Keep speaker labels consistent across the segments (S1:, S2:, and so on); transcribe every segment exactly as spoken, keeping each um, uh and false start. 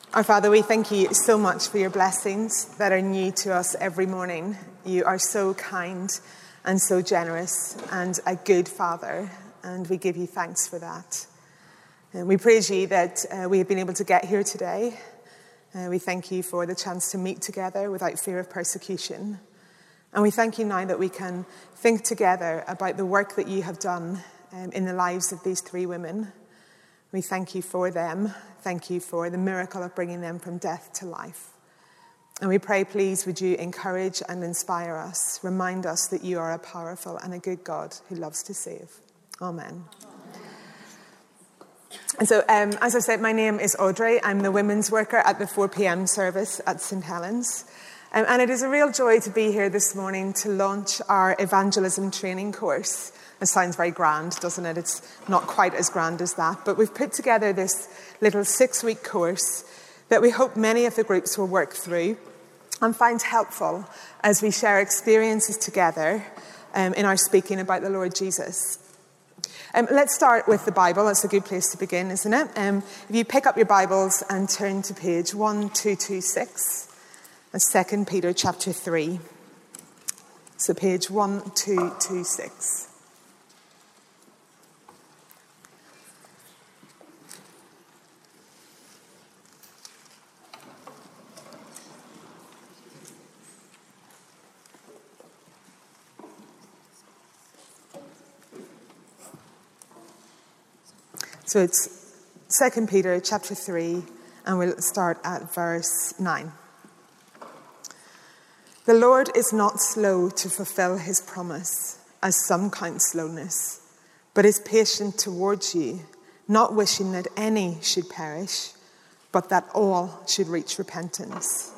S1: Our Father, we thank you so much for your blessings that are new to us every morning. You are so kind and so generous and a good Father, and we give you thanks for that. And we praise you that uh, we have been able to get here today. Uh, we thank you for the chance to meet together without fear of persecution. And we thank you now that we can think together about the work that you have done um, in the lives of these three women. We thank you for them. Thank you for the miracle of bringing them from death to life. And we pray, please, would you encourage and inspire us, remind us that you are a powerful and a good God who loves to save. Amen. And so, um, as I said, my name is Audrey. I'm the women's worker at the four p.m. service at Saint Helens. Um, and it is a real joy to be here this morning to launch our evangelism training course. It sounds very grand, doesn't it? It's not quite as grand as that. But we've put together this little six-week course that we hope many of the groups will work through and find helpful as we share experiences together um, in our speaking about the Lord Jesus. Um, let's start with the Bible. That's a good place to begin, isn't it? Um, if you pick up your Bibles and turn to page one two two six, that's Second Peter chapter three. So page one two two six. So it's Second Peter chapter three, and we'll start at verse nine. The Lord is not slow to fulfill his promise, as some count slowness, but is patient towards you, not wishing that any should perish, but that all should reach repentance.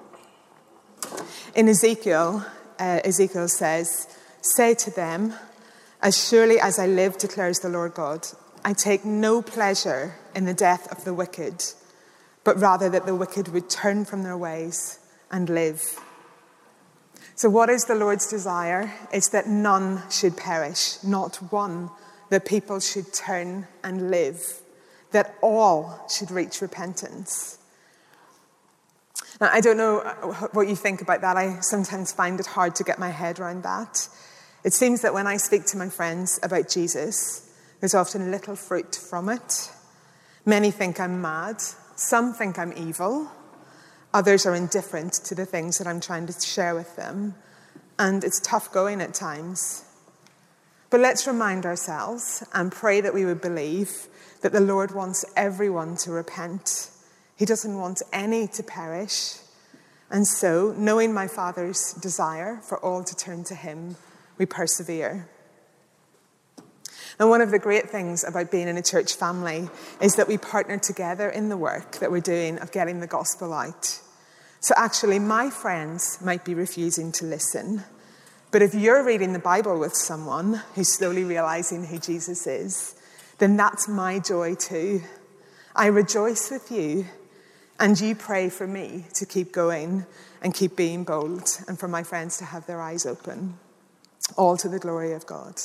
S1: In Ezekiel, uh, Ezekiel says, "Say to them, as surely as I live, declares the Lord God, I take no pleasure in the death of the wicked, but rather that the wicked would turn from their ways and live." So what is the Lord's desire? It's that none should perish, not one, that people should turn and live, that all should reach repentance. Now, I don't know what you think about that. I sometimes find it hard to get my head around that. It seems that when I speak to my friends about Jesus, there's often little fruit from it. Many think I'm mad. Some think I'm evil. Others are indifferent to the things that I'm trying to share with them. And it's tough going at times. But let's remind ourselves and pray that we would believe that the Lord wants everyone to repent. He doesn't want any to perish. And so, knowing my Father's desire for all to turn to him, we persevere. And one of the great things about being in a church family is that we partner together in the work that we're doing of getting the gospel out. So actually, my friends might be refusing to listen. But if you're reading the Bible with someone who's slowly realizing who Jesus is, then that's my joy too. I rejoice with you, and you pray for me to keep going and keep being bold, and for my friends to have their eyes open, all to the glory of God.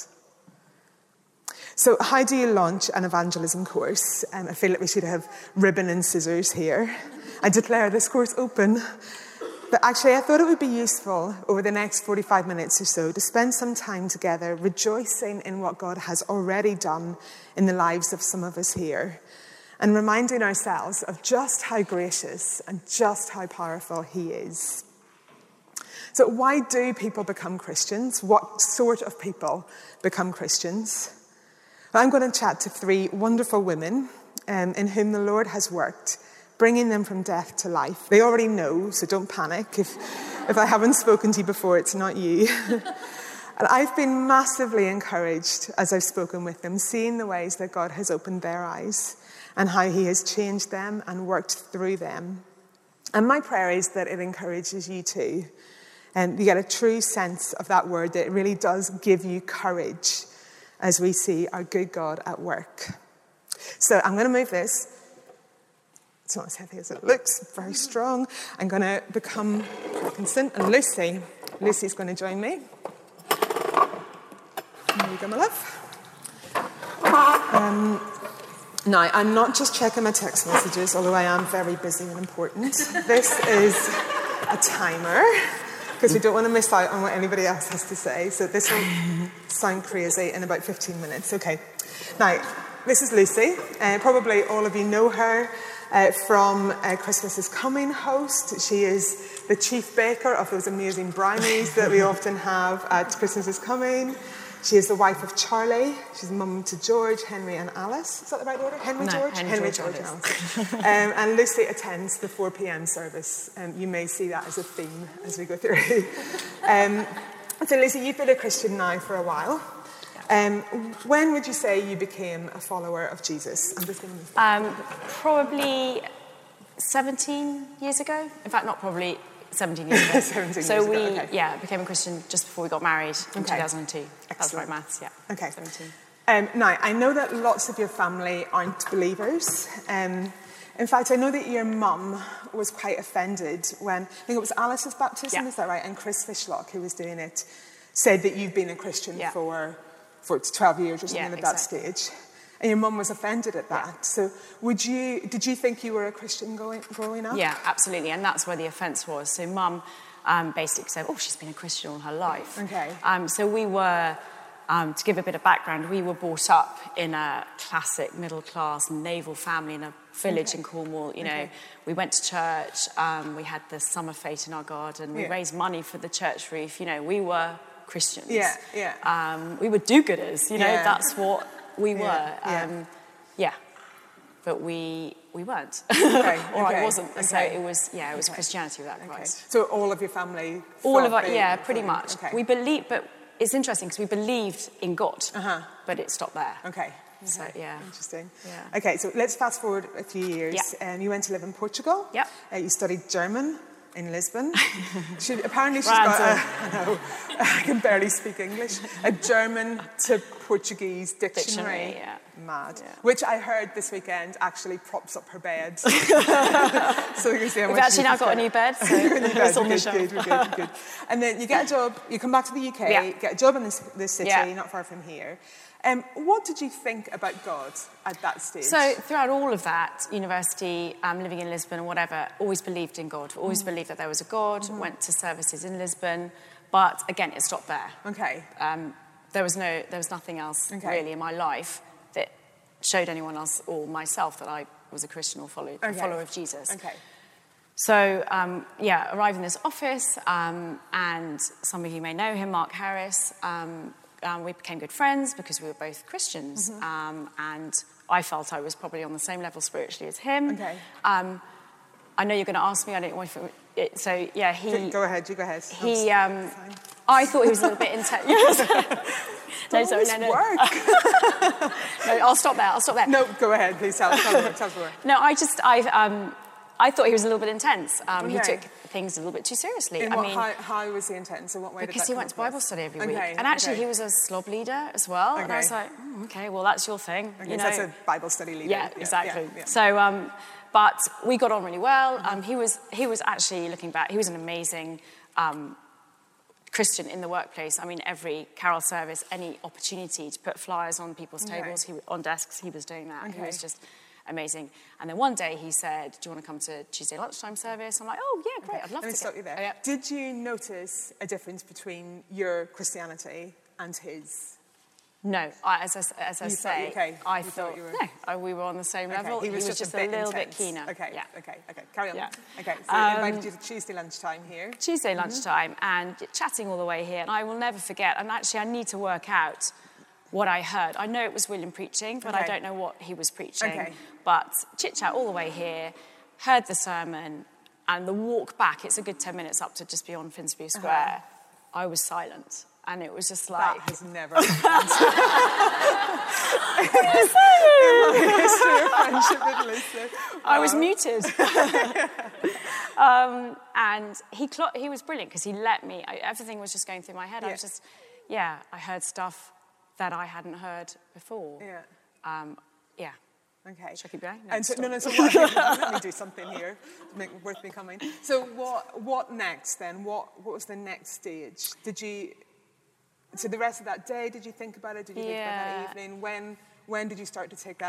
S1: So how do you launch an evangelism course? Um, I feel like we should have ribbon and scissors here. I declare this course open. But actually, I thought it would be useful over the next forty-five minutes or so to spend some time together rejoicing in what God has already done in the lives of some of us here, and reminding ourselves of just how gracious and just how powerful he is. So why do people become Christians? What sort of people become Christians? I'm going to chat to three wonderful women um, in whom the Lord has worked, bringing them from death to life. They already know, so don't panic. If, if I haven't spoken to you before, it's not you. And I've been massively encouraged as I've spoken with them, seeing the ways that God has opened their eyes and how he has changed them and worked through them. And my prayer is that it encourages you too. And you get a true sense of that word, that it really does give you courage as we see our good God at work. So I'm going to move this. It's not as heavy as it looks, very strong. I'm going to become Parkinson, and Lucy. Lucy's going to join me. There you go, my love. Um, Now, I'm not just checking my text messages, although I am very busy and important. This is a timer, because we don't want to miss out on what anybody else has to say. So this will sound crazy in about fifteen minutes. Okay. Now, this is Lucy. Uh, probably all of you know her uh, from uh, Christmas is Coming host. She is the chief baker of those amazing brownies that we often have at Christmas is Coming. She is the wife of Charlie. She's mum to George, Henry and Alice. Is that the right order? Henry,
S2: no,
S1: George?
S2: Henry,
S1: Henry,
S2: George,
S1: George, and Alice. um, and Lucy attends the four p.m. service. Um, you may see that as a theme as we go through. um, so Lucy, you've been a Christian now for a while. Um, when would you say you became a follower of Jesus? I'm just going to
S2: um, probably seventeen years ago. In fact, not probably... seventeen years ago.
S1: seventeen
S2: so
S1: years
S2: we,
S1: ago, okay.
S2: yeah, became a Christian just before we got married in
S1: okay.
S2: two thousand two.
S1: Excellent.
S2: That's right, maths, yeah.
S1: Okay.
S2: seventeen.
S1: Um, now, I know that lots of your family aren't believers. Um, in fact, I know that your mum was quite offended when, I think it was Alice's baptism,
S2: yeah.
S1: is that right? And Chris Fishlock, who was doing it, said that you've been a Christian
S2: yeah.
S1: for, for twelve years or something
S2: yeah,
S1: at
S2: exactly.
S1: that stage. And your mum was offended at that.
S2: Yeah.
S1: So would you, did you think you were a Christian going, growing up?
S2: Yeah, absolutely. And that's where the offence was. So mum um, basically said, oh, she's been a Christian all her life.
S1: Okay.
S2: Um, so we were, um, to give a bit of background, we were brought up in a classic middle-class naval family in a village
S1: okay.
S2: in Cornwall. You know,
S1: okay.
S2: we went to church, um, we had the summer fete in our garden, we
S1: yeah.
S2: raised money for the church roof. You know, we were Christians.
S1: Yeah, yeah.
S2: Um, we were do-gooders, you know,
S1: yeah.
S2: that's what we were.
S1: Yeah.
S2: Um,
S1: yeah.
S2: yeah. But we we weren't,
S1: okay,
S2: or
S1: okay,
S2: I wasn't.
S1: okay.
S2: So it was, yeah, it was
S1: okay.
S2: Christianity without
S1: okay.
S2: Christ.
S1: So all of your family,
S2: all of our,
S1: they,
S2: yeah, pretty
S1: they,
S2: much.
S1: Okay.
S2: We believe, but it's interesting because we believed in God,
S1: uh-huh.
S2: but it stopped there.
S1: Okay. okay.
S2: So yeah,
S1: interesting.
S2: Yeah.
S1: Okay, so let's fast forward a few years.
S2: Yeah.
S1: Um, you went to live in Portugal.
S2: Yep.
S1: Uh, you studied German in Lisbon. she, apparently she's
S2: Random.
S1: got a, I know, I can barely speak English, a German to Portuguese dictionary.
S2: Dictionary, yeah.
S1: Mad.
S2: Yeah.
S1: Which I heard this weekend actually props up her bed. so you can see how
S2: We've
S1: much
S2: actually now got a new bed, so it's on the
S1: good,
S2: shelf.
S1: good, good, good, good. And then you get a job, you come back to the U K,
S2: Yeah.
S1: get a job in this, this city,
S2: Yeah.
S1: not far from here. Um, what did you think about God at that stage?
S2: So throughout all of that, university, um, living in Lisbon and whatever, always believed in God. Always mm. believed that there was a God, mm-hmm. went to services in Lisbon. But again, it stopped there.
S1: Okay.
S2: Um, there was no, there was nothing else okay. really in my life that showed anyone else or myself that I was a Christian or followed, okay. a follower of Jesus.
S1: Okay.
S2: So, um, yeah, arrived in this office, um, and some of you may know him, Mark Harris. Um, Um, we became good friends because we were both Christians, mm-hmm. um, and I felt I was probably on the same level spiritually as him.
S1: Okay.
S2: Um, I know you're going to ask me. I don't want to. It, so yeah, he.
S1: Go ahead. You go ahead.
S2: He. Um, I thought he was a little bit intense. no, sorry, no, no.
S1: Work.
S2: no, I'll stop there. I'll stop there.
S1: No, go ahead, please. Tell, tell, tell, tell more.
S2: No, I just I. Um, I thought he was a little bit intense. Um,
S1: okay.
S2: He took things a little bit too seriously.
S1: In
S2: I
S1: what,
S2: mean,
S1: how, how was he intense? In what way?
S2: Because
S1: did that
S2: he went to Bible study every
S1: okay.
S2: week. And actually,
S1: okay.
S2: he was a slob leader as well.
S1: Okay.
S2: And I was like, mm, okay, well, that's your thing.
S1: Okay,
S2: you
S1: so
S2: know?
S1: that's a Bible study leader.
S2: Yeah,
S1: yeah
S2: exactly.
S1: Yeah, yeah.
S2: So, um, but we got on really well. Um, he was he was actually, looking back, he was an amazing um, Christian in the workplace. I mean, every carol service, any opportunity to put flyers on people's
S1: okay.
S2: tables, he, on desks, he was doing that.
S1: Okay.
S2: He was just amazing. And then one day he said, do you want to come to Tuesday lunchtime service? I'm like, oh, yeah, great,
S1: okay.
S2: I'd love
S1: Let me
S2: to.
S1: stop you there.
S2: Oh, yeah.
S1: Did you notice a difference between your Christianity and his?
S2: No, I, as I, as I
S1: you
S2: say,
S1: thought, okay.
S2: I
S1: you
S2: thought,
S1: thought you were...
S2: no, I, we were on the same
S1: okay.
S2: level.
S1: He was,
S2: he was
S1: just,
S2: just
S1: a, bit
S2: a little
S1: intense.
S2: bit keener.
S1: Okay,
S2: yeah.
S1: okay, okay. Carry on.
S2: Yeah.
S1: Okay, so
S2: um,
S1: he invited you to Tuesday lunchtime here.
S2: Tuesday
S1: mm-hmm.
S2: lunchtime, and chatting all the way here, and I will never forget, and actually I need to work out what I heard. I know it was William preaching, but
S1: okay.
S2: I don't know what he was preaching.
S1: Okay.
S2: But chit-chat all the way here, heard the sermon, and the walk back, it's a good ten minutes up to just beyond Finsbury Square, uh-huh. I was silent. And it was just like...
S1: That has never happened. in my history of friendship with Lucy. Wow.
S2: I was muted. um, and he clo- he was brilliant because he let me... I, everything was just going through my head. Yeah. I was just... Yeah, I heard stuff that I hadn't heard before.
S1: Yeah.
S2: Um, yeah.
S1: Okay.
S2: Should I keep going? No,
S1: and so, no, no, so what, let me do something here to make it worth me coming. So what what next then? What what was the next stage? Did you... So the rest of that day, did you think about it? Did you
S2: yeah.
S1: think about that evening? When when did you start to take that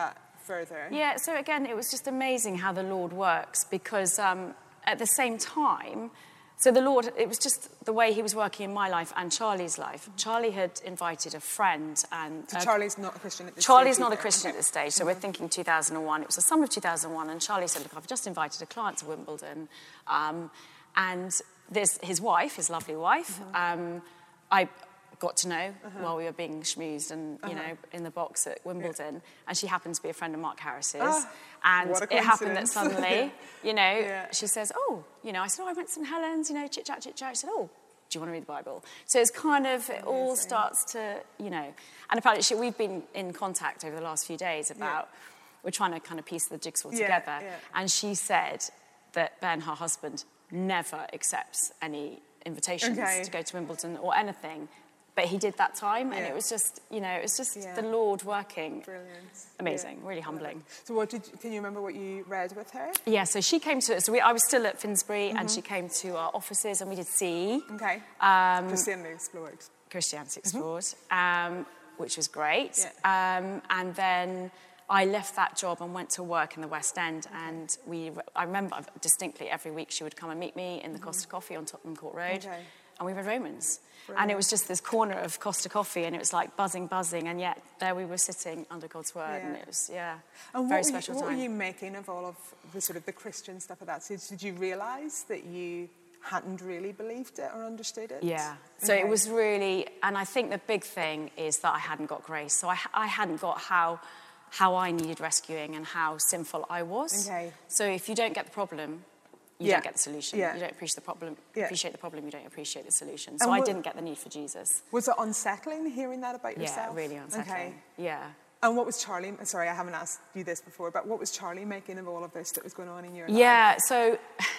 S1: further.
S2: Yeah, so again, it was just amazing how the Lord works, because um, at the same time, so the Lord, it was just the way he was working in my life and Charlie's life. Charlie had invited a friend. and
S1: So
S2: uh,
S1: Charlie's not a Christian at this
S2: Charlie's
S1: stage
S2: not a
S1: either.
S2: Christian
S1: Okay.
S2: at this stage, so we're thinking two thousand one. It was the summer of two thousand one, and Charlie said, look, I've just invited a client to Wimbledon. Um, and this, his wife, his lovely wife, mm-hmm. um, I got to know uh-huh. while we were being schmoozed and, you uh-huh. know, in the box at Wimbledon. Yeah. And she happens to be a friend of Mark Harris's.
S1: Ah,
S2: and
S1: what a
S2: it happened that
S1: coincidence.
S2: suddenly, you know,
S1: yeah.
S2: she says, oh, you know, I said, oh, I went to Saint Helens, you know, chit-chat, chit-chat. She said, oh, do you want to read the Bible? So it's kind of, it all Amazing. starts to, you know, and apparently she, we've been in contact over the last few days about, yeah. we're trying to kind of piece the jigsaw
S1: yeah,
S2: together.
S1: Yeah.
S2: And she said that Ben, her husband, never accepts any invitations
S1: okay.
S2: to go to Wimbledon or anything. But he did that time, and
S1: yeah.
S2: it was just, you know, it was just
S1: yeah.
S2: the Lord working.
S1: Brilliant.
S2: Amazing,
S1: yeah.
S2: really humbling.
S1: So what did you, can you remember what you read with her?
S2: Yeah, so she came to, so we, I was still at Finsbury, mm-hmm. and she came to our offices, and we did C E.
S1: Okay.
S2: Um,
S1: Christianity Explored.
S2: Christianity Explored, mm-hmm. um, which was great.
S1: Yeah.
S2: Um, and then I left that job and went to work in the West End, okay. and we, I remember distinctly every week she would come and meet me in the mm-hmm. Costa Coffee on Tottenham Court Road,
S1: okay.
S2: and we read Romans.
S1: Brilliant.
S2: And it was just this corner of Costa Coffee, and it was like buzzing, buzzing, and yet there we were sitting under God's word,
S1: yeah.
S2: and it was, yeah,
S1: and
S2: very
S1: what
S2: special
S1: you, what
S2: time.
S1: What were you making of all of the sort of the Christian stuff of that? So did you realise that you hadn't really believed it or understood it?
S2: Yeah. So
S1: okay.
S2: it was really, and I think the big thing is that I hadn't got grace. So I, I hadn't got how how I needed rescuing and how sinful I was.
S1: Okay.
S2: So if you don't get the problem, you
S1: yeah.
S2: don't get the solution.
S1: Yeah.
S2: You don't appreciate the problem.
S1: Yeah.
S2: Appreciate the problem. You don't appreciate the solution. So
S1: what,
S2: I didn't get the need for Jesus.
S1: Was it unsettling hearing that about yourself?
S2: Yeah, really unsettling.
S1: Okay.
S2: Yeah.
S1: And what was Charlie? Sorry, I haven't asked you this before, but what was Charlie making of all of this that was going on in your life?
S2: Yeah. So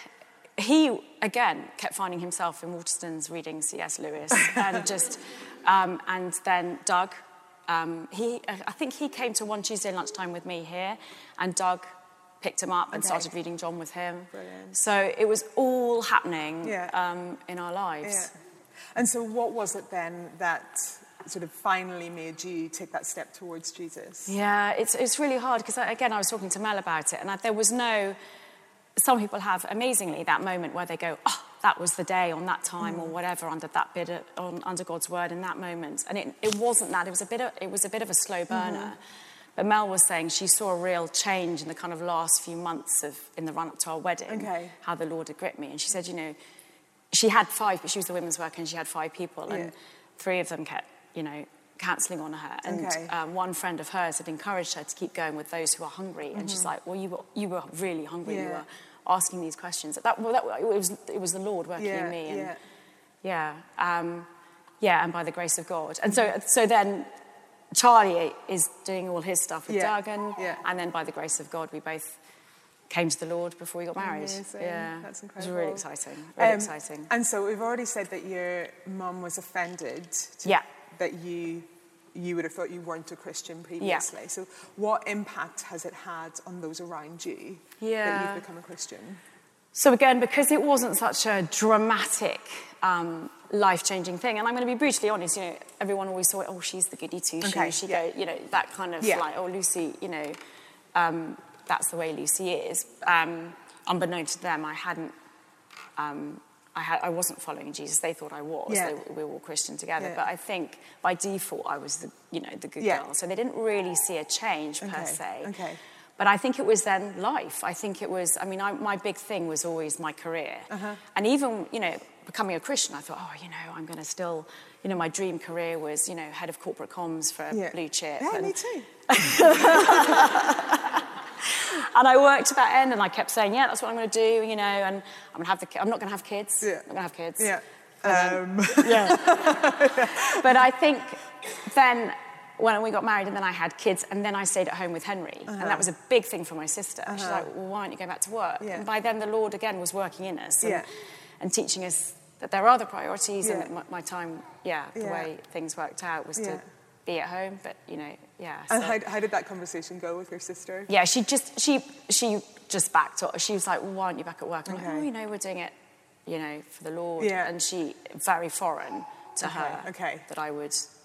S2: he again kept finding himself in Waterstones reading C S Lewis, and just, um, and then Doug. Um, he, I think he came to one Tuesday lunchtime with me here, and Doug picked him up and
S1: okay.
S2: started reading John with him.
S1: Brilliant.
S2: So it was all happening
S1: yeah.
S2: um, in our lives.
S1: Yeah. And so what was it then that sort of finally made you take that step towards Jesus?
S2: Yeah, it's it's really hard because, again, I was talking to Mel about it, and I, there was no... Some people have, amazingly, that moment where they go, oh, that was the day on that time mm. or whatever, under that bit of, on, under God's word in that moment. And it, it wasn't that. It was a bit of, it was a bit of a slow burner. Mm-hmm. But Mel was saying she saw a real change in the kind of last few months of in the run-up to our wedding,
S1: okay.
S2: how the Lord had gripped me. And she said, you know, she had five, she was the women's worker, and she had five people, and
S1: yeah.
S2: three of them kept, you know, cancelling on her. And
S1: okay.
S2: um, one friend of hers had encouraged her to keep going with those who are hungry. Mm-hmm. And she's like, well, you were, you were really hungry.
S1: Yeah.
S2: You were asking these questions. That, well, that, it, was, it was the Lord working
S1: yeah,
S2: in me. And,
S1: yeah.
S2: Yeah. Um, yeah, and by the grace of God. And so, so then Charlie is doing all his stuff with
S1: yeah.
S2: Doug, and,
S1: yeah.
S2: and then by the grace of God, we both came to the Lord before we got married.
S1: Amazing.
S2: Yeah,
S1: That's incredible.
S2: It was really exciting. Really
S1: um,
S2: exciting.
S1: And so we've already said that your mum was offended. To,
S2: Yeah.
S1: That you you would have thought you weren't a Christian previously.
S2: Yeah.
S1: So what impact has it had on those around you
S2: yeah.
S1: that you've become a Christian?
S2: So again, because it wasn't such a dramatic, um, life-changing thing, and I'm going to be brutally honest, you know, everyone always thought, oh, she's the goody two-shoes,
S1: okay.
S2: she
S1: yeah.
S2: go, you know, that kind of
S1: yeah.
S2: like, oh, Lucy, you know, um, that's the way Lucy is. Um, unbeknown to them, I hadn't, um, I, had, I wasn't following Jesus. They thought I was.
S1: Yeah.
S2: They, we were all Christian together.
S1: Yeah.
S2: But I think by default, I was the, you know, the good
S1: yeah.
S2: girl. So they didn't really see a change
S1: okay.
S2: per se.
S1: Okay.
S2: But I think it was then life. I think it was, I mean, I, my big thing was always my career. Uh-huh. And even, you know, becoming a Christian, I thought, oh, you know, I'm going to still, you know, my dream career was, you know, head of corporate comms for
S1: yeah.
S2: Blue Chip.
S1: Yeah,
S2: and,
S1: me too.
S2: and I worked to that end, and I kept saying, yeah, that's what I'm going to do, you know, and I'm going to have the, I'm not going to have kids.
S1: Yeah.
S2: I'm going to have kids.
S1: Yeah.
S2: Um,
S1: Um.
S2: yeah. But I think then, when we got married, and then I had kids, and then I stayed at home with Henry. Uh-huh. And that was a big thing for my sister. Uh-huh. She's like, well, why don't you go back to work?
S1: Yeah.
S2: And by then, the Lord, again, was working in us and,
S1: yeah.
S2: and teaching us that there are other priorities.
S1: Yeah.
S2: And my, my time, yeah, the
S1: yeah.
S2: way things worked out was
S1: yeah.
S2: to be at home. But, you know, yeah.
S1: And
S2: so.
S1: how, how did that conversation go with your sister?
S2: Yeah, she just, she, she just backed up. She was like, well, why aren't you back at work? I'm
S1: okay.
S2: like, oh, you know, we're doing it, you know, for the Lord.
S1: Yeah.
S2: And she, very foreign to
S1: okay.
S2: her
S1: okay.
S2: that I would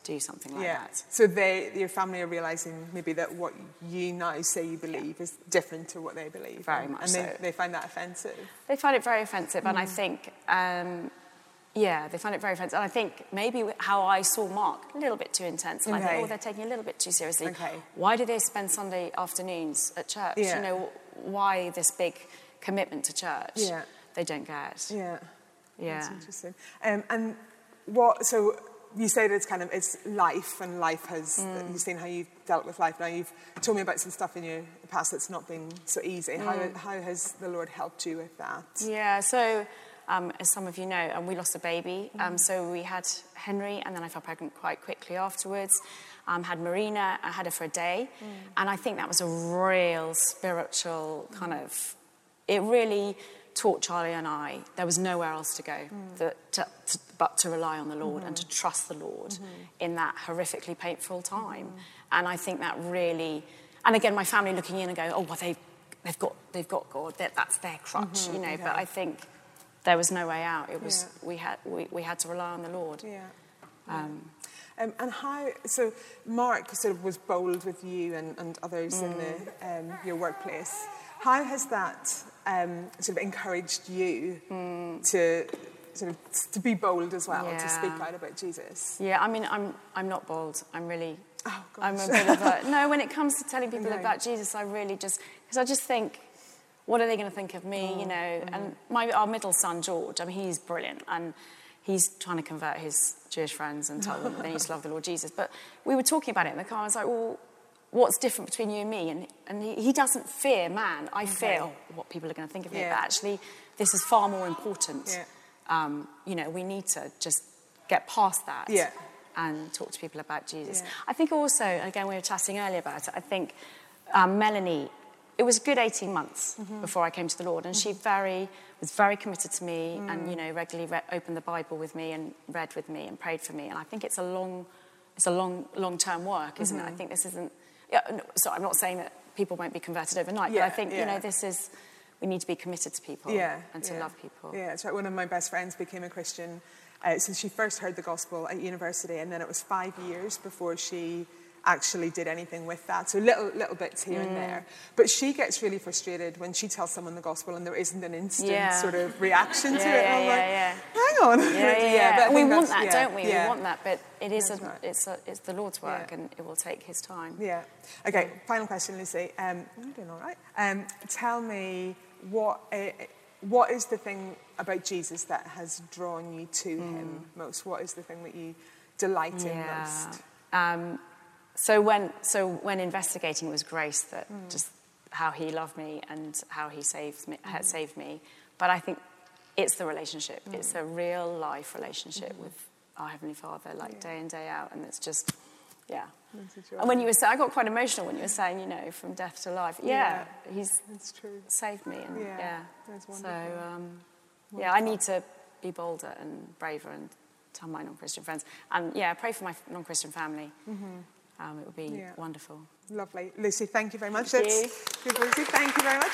S2: do something like
S1: yeah.
S2: that.
S1: So they, your family are realising maybe that what you now say you believe yeah. is different to what they believe.
S2: Very
S1: and,
S2: much
S1: and
S2: so.
S1: they, they find that offensive.
S2: They find it very offensive, mm. and I think, um, yeah, they find it very offensive. And I think maybe how I saw Mark, a little bit too intense. And okay. I think, oh, they're taking it a little bit too seriously.
S1: Okay.
S2: Why do they spend Sunday afternoons at church? Yeah. You know, why this big commitment to church?
S1: Yeah.
S2: They don't get.
S1: Yeah.
S2: Yeah.
S1: That's interesting. Um, and what, so you say that it's kind of, it's life, and life has, mm. you've seen how you've dealt with life. Now you've told me about some stuff in your past that's not been so easy. Mm. How, how has the Lord helped you with that?
S2: Yeah, so um, as some of you know, um, we lost a baby. Mm. Um, so we had Henry, and then I fell pregnant quite quickly afterwards. Um, had Marina, I had her for a day. Mm. And I think that was a real spiritual kind mm. of, it really taught Charlie and I there was nowhere else to go mm. that, to, to, but to rely on the Lord mm-hmm. and to trust the Lord mm-hmm. in that horrifically painful time. Mm-hmm. And I think that really, and again, my family looking in and going, oh, well, they've, they've got they've got God, that that's their crutch, mm-hmm. you know. Okay. But I think there was no way out. It was yeah. we had we, we had to rely on the Lord.
S1: Yeah.
S2: Um,
S1: Um, and how, so Mark sort of was bold with you and, and others mm. in the, um, your workplace. How has that um, sort of encouraged you mm. to sort of to be bold as well, yeah. to speak out about Jesus?
S2: Yeah, I mean, I'm I'm not bold. I'm really,
S1: oh, gosh.
S2: I'm a bit of a, no, when it comes to telling people
S1: okay.
S2: about Jesus, I really just, because I just think, what are they going to think of me, oh, you know? Mm-hmm. And my our middle son, George, I mean, he's brilliant. And he's trying to convert his Jewish friends and tell them they need to love the Lord Jesus. But we were talking about it in the car. I was like, well, what's different between you and me? And, and he, he doesn't fear man. I okay. fear what people are going to think of me.
S1: Yeah.
S2: But actually, this is far more important.
S1: Yeah.
S2: Um, you know, we need to just get past that
S1: yeah.
S2: and talk to people about Jesus.
S1: Yeah.
S2: I think also, again, we were chatting earlier about it, I think um, Melanie, it was a good eighteen months mm-hmm. before I came to the Lord, and mm-hmm. she very was very committed to me mm. and, you know, regularly re- opened the Bible with me and read with me and prayed for me. And I think it's a long, it's a long, long-term work, isn't mm-hmm. it? I think this isn't, yeah, no, so I'm not saying that people won't be converted overnight, yeah, but I think, yeah. you know, this is, we need to be committed to people
S1: yeah,
S2: and to
S1: yeah.
S2: love people.
S1: Yeah, that's right. One of my best friends became a Christian uh, since she first heard the gospel at university, and then it was five years before she actually did anything with that. So little little bits here mm. and there. But she gets really frustrated when she tells someone the gospel and there isn't an instant yeah. sort of reaction
S2: yeah,
S1: to it.
S2: Yeah,
S1: I'm
S2: yeah,
S1: like,
S2: yeah.
S1: hang on.
S2: Yeah, yeah, yeah.
S1: But
S2: we want that,
S1: yeah,
S2: don't we?
S1: Yeah.
S2: We want that, but it is a,
S1: right.
S2: it's a, it's the Lord's work
S1: yeah.
S2: and it will take his time.
S1: Yeah. Okay, final question, Lucy. Um, you're doing all right. Um, tell me, what uh, what is the thing about Jesus that has drawn you to mm. him most? What is the thing that you delight in
S2: yeah.
S1: most?
S2: Um, So when so when investigating, it was grace that
S1: mm.
S2: just how he loved me and how he saved me, had mm. saved me. But I think it's the relationship. Mm. It's a real life relationship mm. with our Heavenly Father, like yeah. day in, day out. And it's just, yeah. And when you were saying, I got quite emotional when you were saying, you know, from death to life. Yeah, yeah. he's
S1: that's true.
S2: saved me. And
S1: yeah,
S2: yeah.
S1: That's wonderful.
S2: So, um, yeah, I need to be bolder and braver and tell my non-Christian friends. And, yeah, pray for my non-Christian family. Mm-hmm. Um, it would be yeah. wonderful.
S1: Lovely. Lucy, thank you very much.
S2: Thank
S1: That's
S2: you.
S1: Good, Lucy. Thank you very much.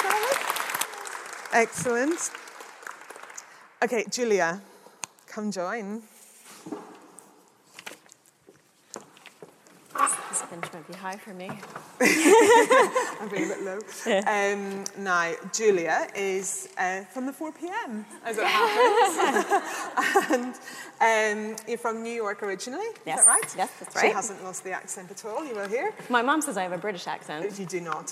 S1: Excellent. Okay, Julia, come join.
S3: This bench might be high for me.
S1: I'm being a bit low. Yeah. Um, now, Julia is uh, from the four p.m, as it happens. And um, you're from New York originally,
S3: yes.
S1: is that right?
S3: Yes, that's right.
S1: She hasn't lost the accent at all, you will hear.
S3: My mum says I have a British accent.
S1: You do not.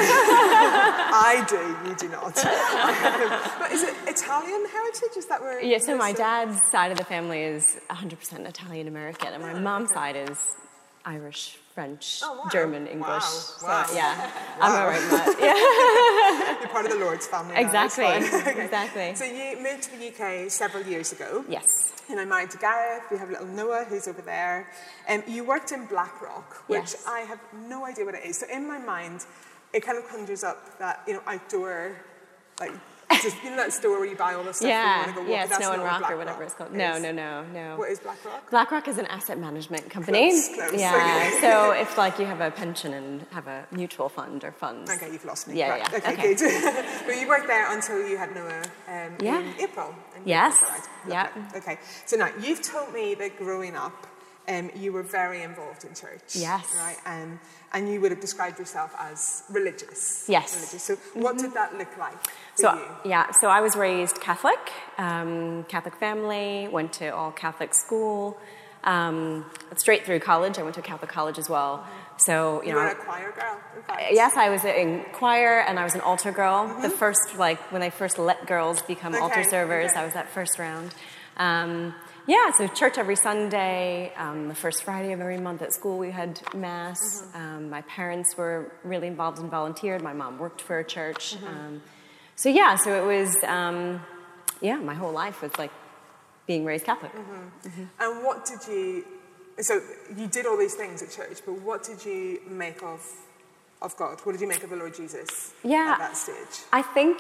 S1: I do, you do not. But is it Italian heritage? Is that where...
S3: Yeah, so my dad's side of the family is one hundred percent Italian-American, and my mom's okay. side is Irish, French,
S1: oh, wow.
S3: German, English.
S1: Wow.
S3: So,
S1: wow.
S3: yeah,
S1: wow.
S3: I'm all right, Matt. Yeah.
S1: You're part of the Lord's family.
S3: Exactly,
S1: okay.
S3: exactly.
S1: So you moved to the U K several years ago.
S3: Yes.
S1: And I'm married to Gareth. We have little Noah, who's over there. And um, you worked in Blackrock, which
S3: yes.
S1: I have no idea what it is. So in my mind, it kind of conjures up that, you know, outdoor, like, just, you know that store where you buy all the stuff
S3: yeah,
S1: and you want to go walk?
S3: yeah,
S1: That's
S3: Snow and Rock
S1: Black
S3: or whatever
S1: Rock
S3: it's called.
S1: is.
S3: No, no, no, no.
S1: What is Blackrock?
S3: Blackrock is an asset management company.
S1: Close, close.
S3: Yeah,
S1: Okay.
S3: so if like you have a pension and have a mutual fund or funds.
S1: Okay, you've lost me.
S3: Yeah,
S1: right.
S3: yeah.
S1: Okay,
S3: okay.
S1: good. But you worked there until you had Noah um,
S3: yeah.
S1: in April. In
S3: yes.
S1: April, right?
S3: Yeah.
S1: Okay, so now you've told me that growing up, um, you were very involved in church.
S3: Yes.
S1: Right? Um, and you would have described yourself as religious.
S3: Yes.
S1: Religious. So what did that look like for
S3: So,
S1: you?
S3: yeah, so I was raised Catholic, um, Catholic family, went to all Catholic school, um, straight through college. I went to Catholic college as well. Mm-hmm. So, you,
S1: you
S3: know.
S1: were a choir girl, in fact.
S3: Yes, I was in choir and I was an altar girl. Mm-hmm. The first, like, when they first let girls become
S1: okay.
S3: altar servers,
S1: okay.
S3: I was that first round. Um, yeah, so church every Sunday, um, the first Friday of every month at school we had Mass. Mm-hmm. Um, my parents were really involved and volunteered. My mom worked for a church. Mm-hmm. Um, so yeah, so it was, um, yeah, my whole life was like being raised Catholic.
S1: Mm-hmm. Mm-hmm. And what did you, so you did all these things at church, but what did you make of, of God? What did you make of the Lord Jesus
S3: yeah,
S1: at that stage?
S3: I think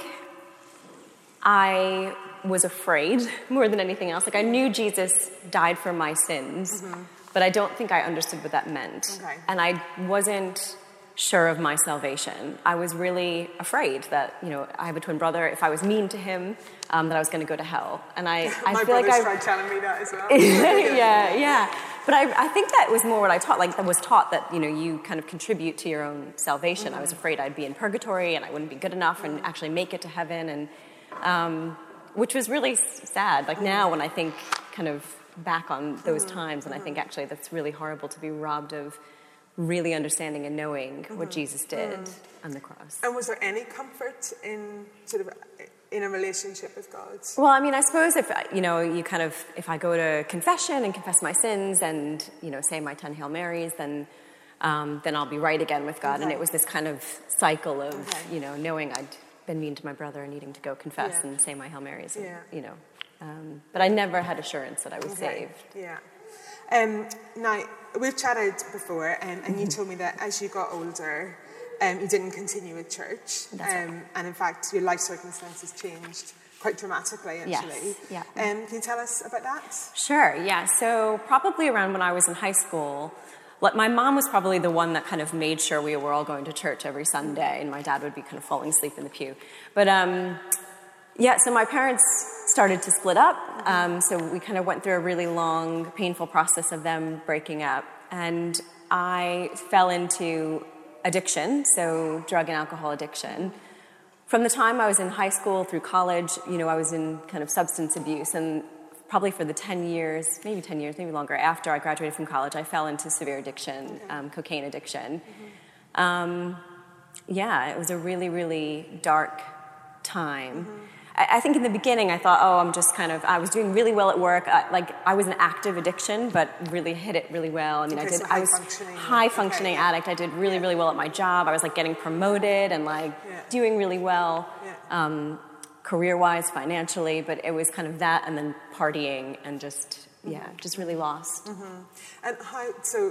S3: I was afraid more than anything else. Like I knew Jesus died for my sins, mm-hmm. but I don't think I understood what that meant.
S1: Okay.
S3: And I wasn't sure of my salvation. I was really afraid that, you know, I have a twin brother. If I was mean to him, um, that I was going to go to hell. And I, I
S1: my
S3: feel like
S1: brother's
S3: I
S1: tried telling me that as well.
S3: yeah, yeah. But I, I think that was more what I taught. Like I was taught that, you know, you kind of contribute to your own salvation. Mm-hmm. I was afraid I'd be in purgatory and I wouldn't be good enough mm-hmm. and actually make it to heaven. And um, which was really sad. Like now when I think kind of back on those mm-hmm. times, and I think actually that's really horrible to be robbed of really understanding and knowing mm-hmm. what Jesus did mm-hmm. on the cross.
S1: And was there any comfort in sort of in a relationship with God?
S3: Well, I mean, I suppose if, you know, you kind of, if I go to confession and confess my sins and, you know, say my ten Hail Marys, then um, then I'll be right again with God. Okay. And it was this kind of cycle of, okay. you know, knowing I'd been mean to my brother and needing to go confess yeah. and say my Hail Marys, and,
S1: yeah.
S3: you know. Um, but I never had assurance that I was
S1: okay.
S3: saved.
S1: Yeah. Um, now, we've chatted before, um, and you told me that as you got older, um, you didn't continue with church.
S3: That's
S1: um,
S3: right.
S1: And in fact, your life circumstances changed quite dramatically, actually.
S3: Yes. Yeah.
S1: Um, can you tell us about that?
S3: Sure, yeah. So probably around when I was in high school, like my mom was probably the one that kind of made sure we were all going to church every Sunday, and my dad would be kind of falling asleep in the pew. But um, yeah, so my parents started to split up. Um, so we kind of went through a really long, painful process of them breaking up. And I fell into addiction, so drug and alcohol addiction. From the time I was in high school through college, you know, I was in kind of substance abuse. And probably for the ten years, maybe ten years, maybe longer, after I graduated from college, I fell into severe addiction, okay. um, cocaine addiction. Mm-hmm. Um, yeah, it was a really, really dark time. Mm-hmm. I think in the beginning I thought, oh, I'm just kind of, I was doing really well at work. I, like I was an active addiction, but really hit it really well. I mean,
S1: okay,
S3: I did,
S1: so
S3: I was high functioning
S1: okay.
S3: addict. I did really,
S1: yeah.
S3: really well at my job. I was like getting promoted and like
S1: yeah.
S3: doing really well,
S1: yeah.
S3: um, career-wise, financially, but it was kind of that and then partying and just, mm-hmm. yeah, just really lost.
S1: Mm-hmm. And how, so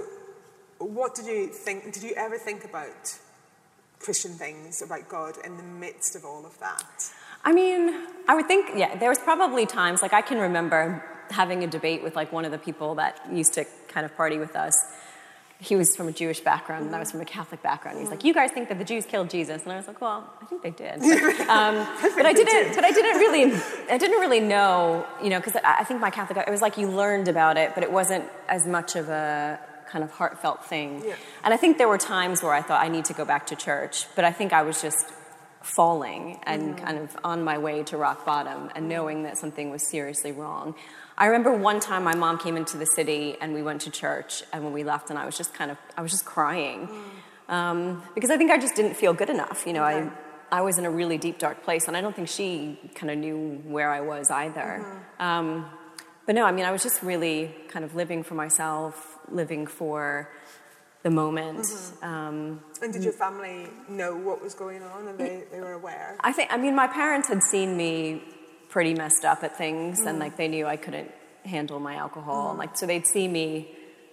S1: what did you think, did you ever think about Christian things, about God in the midst of all of that?
S3: I mean, I would think, yeah, there was probably times, like I can remember having a debate with like one of the people that used to kind of party with us. He was from a Jewish background and I was from a Catholic background. He's like, you guys think that the Jews killed Jesus? And I was like, well, I think they did. Um, but I didn't, but I didn't really, I didn't really know, you know, because I think my Catholic, it was like you learned about it, but it wasn't as much of a kind of heartfelt thing.
S1: Yeah.
S3: And I think there were times where I thought I need to go back to church, but I think I was just falling and mm-hmm. kind of on my way to rock bottom and knowing that something was seriously wrong. I remember one time my mom came into the city and we went to church, and when we left, and I was just kind of, I was just crying mm. um, because I think I just didn't feel good enough. You know, okay. I I was in a really deep, dark place, and I don't think she kind of knew where I was either. Mm-hmm. Um, but no, I mean, I was just really kind of living for myself, living for the moment.
S1: Mm-hmm.
S3: Um,
S1: and did your family know what was going on, and they, they were aware?
S3: I think, I mean, my parents had seen me pretty messed up at things, mm. and like they knew I couldn't handle my alcohol, mm. and like so they'd see me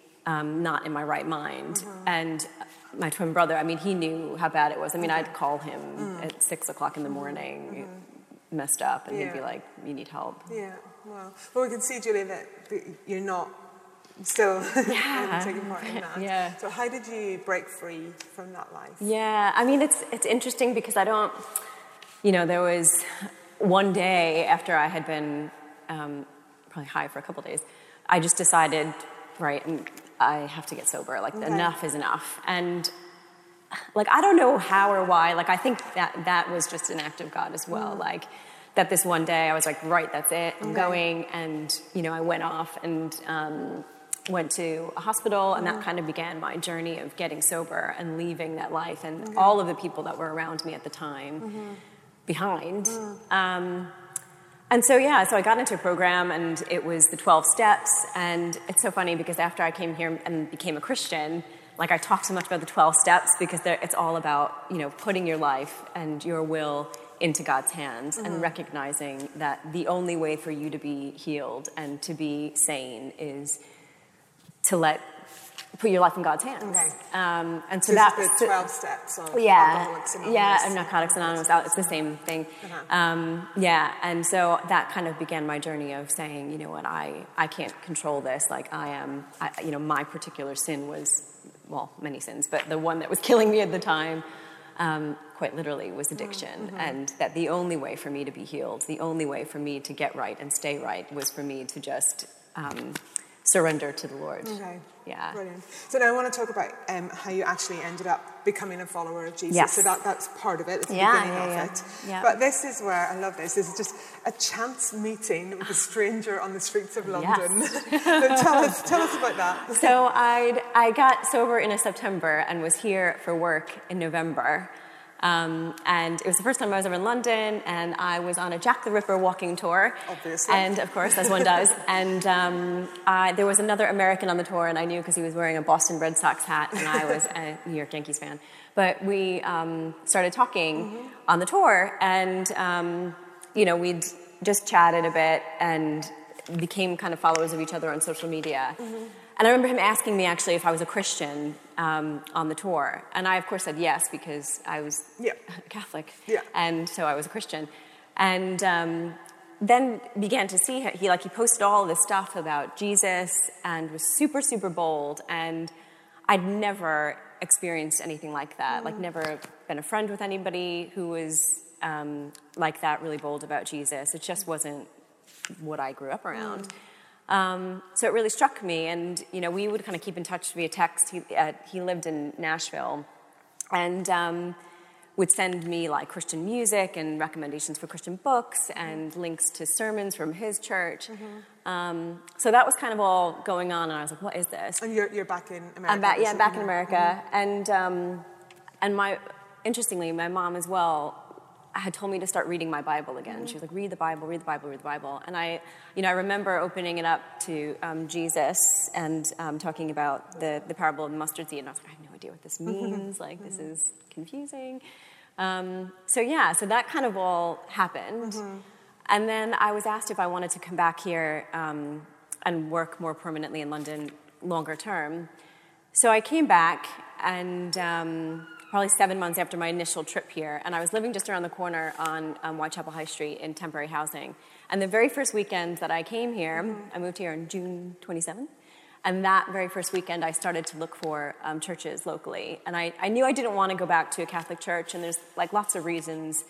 S3: um, not in my right mind. Mm-hmm. And my twin brother, I mean, he knew how bad it was. I mean, okay. I'd call him mm. at six o'clock in the morning, mm-hmm. messed up, and yeah. he'd be like, "You need help."
S1: Yeah. Well, well, we can see, Julie, that you're not still
S3: yeah.
S1: taking part in that.
S3: Yeah.
S1: So how did you break free from that life?
S3: Yeah, I mean, it's it's interesting because I don't, you know, there was one day after I had been um, probably high for a couple of days, I just decided right, and I have to get sober. Like,
S1: Okay.
S3: enough is enough. And, like, I don't know how or why. Like, I think that that was just an act of God as well. Mm. Like, that this one day I was like, right, that's it, I'm okay. going. And, you know, I went off and um, went to a hospital, and mm. that kind of began my journey of getting sober and leaving that life and okay. all of the people that were around me at the time mm-hmm. behind. Mm. Um, and so, yeah, so I got into a program, and it was the twelve steps. And it's so funny because after I came here and became a Christian, like, I talk so much about the twelve steps because it's all about, you know, putting your life and your will into God's hands mm-hmm. and recognizing that the only way for you to be healed and to be sane is to let put your life in God's hands.
S1: Okay.
S3: Um, and so,
S1: so
S3: that's
S1: the twelve steps of
S3: yeah,
S1: Alcoholics Anonymous.
S3: Yeah, and Narcotics Anonymous. It's the same thing. Uh-huh. Um, yeah, and so that kind of began my journey of saying, you know what, I, I can't control this. Like, I am, I, you know, my particular sin was, well, many sins, but the one that was killing me at the time, um, quite literally, was addiction. Mm-hmm. And that the only way for me to be healed, the only way for me to get right and stay right was for me to just um, surrender to the Lord.
S1: Okay.
S3: Yeah.
S1: Brilliant. So now I want to talk about um, how you actually ended up becoming a follower of Jesus.
S3: Yes.
S1: So that, that's part of it. It's the
S3: yeah,
S1: beginning
S3: yeah,
S1: of
S3: yeah.
S1: it.
S3: Yeah.
S1: But this is where, I love this, this is just a chance meeting with a stranger on the streets of London.
S3: Yes.
S1: So tell us, tell us about that.
S3: So I I got sober in a September and was here for work in November. Um, and it was the first time I was ever in London, and I was on a Jack the Ripper walking tour.
S1: Obviously.
S3: And, of course, as one does. And um, I, there was another American on the tour, and I knew because he was wearing a Boston Red Sox hat, and I was a New York Yankees fan. But we um, started talking mm-hmm. on the tour, and, um, you know, we'd just chatted a bit and became kind of followers of each other on social media. Mm-hmm. And I remember him asking me, actually, if I was a Christian um, on the tour. And I, of course, said yes, because I was
S1: yeah.
S3: Catholic.
S1: Yeah.
S3: And so I was a Christian. And um, then began to see, he like he posted all this stuff about Jesus and was super, super bold. And I'd never experienced anything like that. Mm. Like, never been a friend with anybody who was um, like that, really bold about Jesus. It just wasn't what I grew up around. Mm. Um, so it really struck me, and, you know, we would kind of keep in touch via text. He, uh, he lived in Nashville, and um, would send me, like, Christian music and recommendations for Christian books and links to sermons from his church. Mm-hmm. Um, so that was kind of all going on, and I was like, what is this?
S1: And you're, you're back in America?
S3: I'm back, yeah, I'm back in America.
S1: Mm-hmm.
S3: And, um, and my, interestingly, my mom as well had told me to start reading my Bible again. Mm-hmm. She was like, read the Bible, read the Bible, read the Bible. And I, you know, I remember opening it up to um, Jesus and um, talking about the, the parable of the mustard seed. And I was like, I have no idea what this means. Mm-hmm. Like, this mm-hmm. is confusing. Um, so, yeah, so that kind of all happened. Mm-hmm. And then I was asked if I wanted to come back here um, and work more permanently in London longer term. So I came back, and um, probably seven months after my initial trip here, and I was living just around the corner on um, Whitechapel High Street in temporary housing. And the very first weekend that I came here, mm-hmm. I moved here on June twenty-seventh, and that very first weekend I started to look for um, churches locally. And I, I knew I didn't want to go back to a Catholic church, and there's like lots of reasons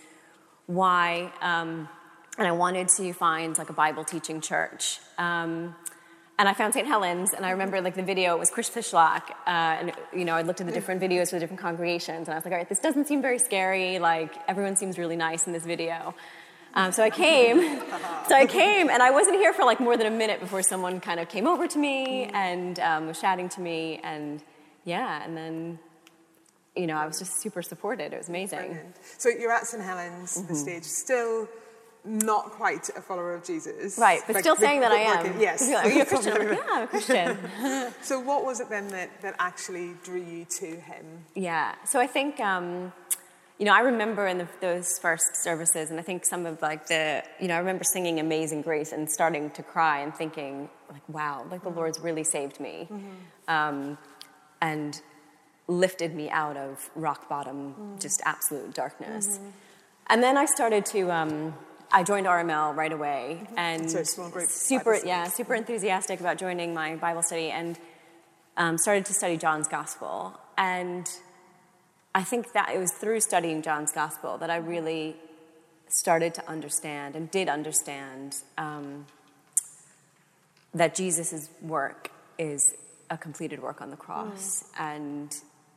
S3: why, um, and I wanted to find like a Bible teaching church. Um, And I found Saint Helens, and I remember, like, the video, it was Chris Fishlock, uh, and, you know, I looked at the different videos for the different congregations, and I was like, all right, this doesn't seem very scary, like, everyone seems really nice in this video. Um, so I came, so I came, and I wasn't here for, like, more than a minute before someone kind of came over to me and um, was chatting to me, and, yeah, and then, you know, I was just super supported. It was amazing.
S1: Brilliant. So you're at Saint Helens, mm-hmm. the stage, still not quite a follower of Jesus.
S3: Right, but
S1: like,
S3: still saying that I am.
S1: Working, yes.
S3: Like, are you a Christian? I'm like, yeah, I'm a Christian.
S1: So what was it then that, that actually drew you to him?
S3: Yeah, so I think, um, you know, I remember in the, those first services, and I think some of, like, the, you know, I remember singing Amazing Grace and starting to cry and thinking, like, wow, like, the mm-hmm. Lord's really saved me. Mm-hmm. Um, and lifted me out of rock bottom, mm-hmm. just absolute darkness. Mm-hmm. And then I started to... Um, I joined R M L right away, mm-hmm. and
S1: so a small group
S3: super, yeah, super enthusiastic about joining my Bible study, and um, started to study John's Gospel. And I think that it was through studying John's Gospel that I really started to understand and did understand um, that Jesus' work is a completed work on the cross, mm. and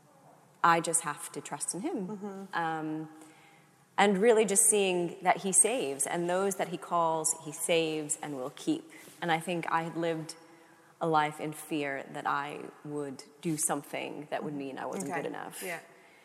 S3: I just have to trust in him. Mm-hmm. Um, and really just seeing that he saves, and those that he calls, he saves and will keep. And I think I had lived a life in fear that I would do something that would mean I wasn't okay. good enough.
S1: Yeah.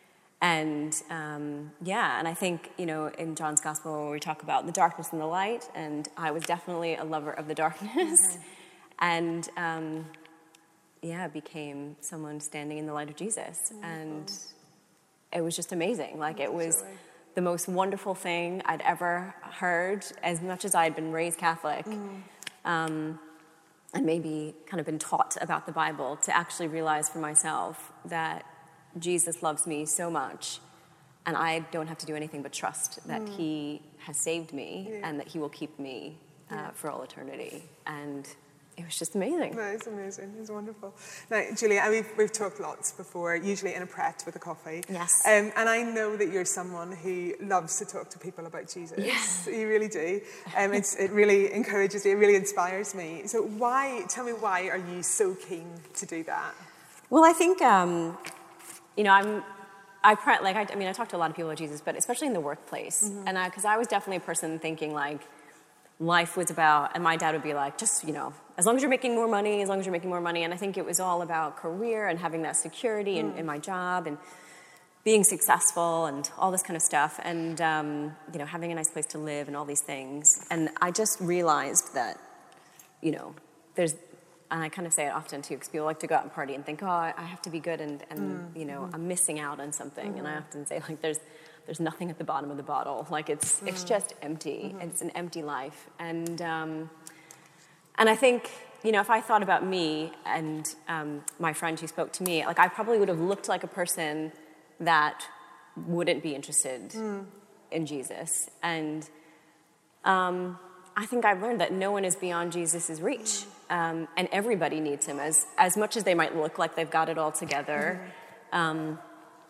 S3: And um, yeah, and I think, you know, in John's Gospel, where we talk about the darkness and the light, and I was definitely a lover of the darkness, mm-hmm. and um, yeah, became someone standing in the light of Jesus. Mm-hmm. And it was just amazing. Like, it was the most wonderful thing I'd ever heard, as much as I had been raised Catholic. Mm-hmm. Um, and maybe kind of been taught about the Bible, to actually realize for myself that Jesus loves me so much, and I don't have to do anything but trust that mm. he has saved me, yeah. and that he will keep me uh, yeah. for all eternity. And it was just amazing.
S1: No, it's amazing. It's wonderful. Now, Julia, we've, we've talked lots before, usually in a Pret with a coffee.
S3: Yes.
S1: Um, and I know that you're someone who loves to talk to people about Jesus.
S3: Yes.
S1: You really do. Um, it's, it really encourages me. It really inspires me. So why, tell me why are you so keen to do that?
S3: Well, I think, um, you know, I'm, I, like, I, I mean, I talk to a lot of people about Jesus, but especially in the workplace. Mm-hmm. And I, because I was definitely a person thinking, like, life was about, and my dad would be like, just, you know, as long as you're making more money, as long as you're making more money. And I think it was all about career and having that security mm. in, in my job and being successful and all this kind of stuff. And, um, you know, having a nice place to live and all these things. And I just realized that, you know, there's, and I kind of say it often too, because people like to go out and party and think, oh, I have to be good, and, and mm. you know, mm. I'm missing out on something. Mm. And I often say, like, there's, There's nothing at the bottom of the bottle. Like, it's mm. it's just empty. Mm-hmm. It's an empty life. And um, and I think, you know, if I thought about me and um, my friend who spoke to me, like, I probably would have looked like a person that wouldn't be interested mm. in Jesus. And um, I think I've learned that no one is beyond Jesus' reach. Um, and everybody needs him. As, as much as they might look like they've got it all together, mm-hmm. um,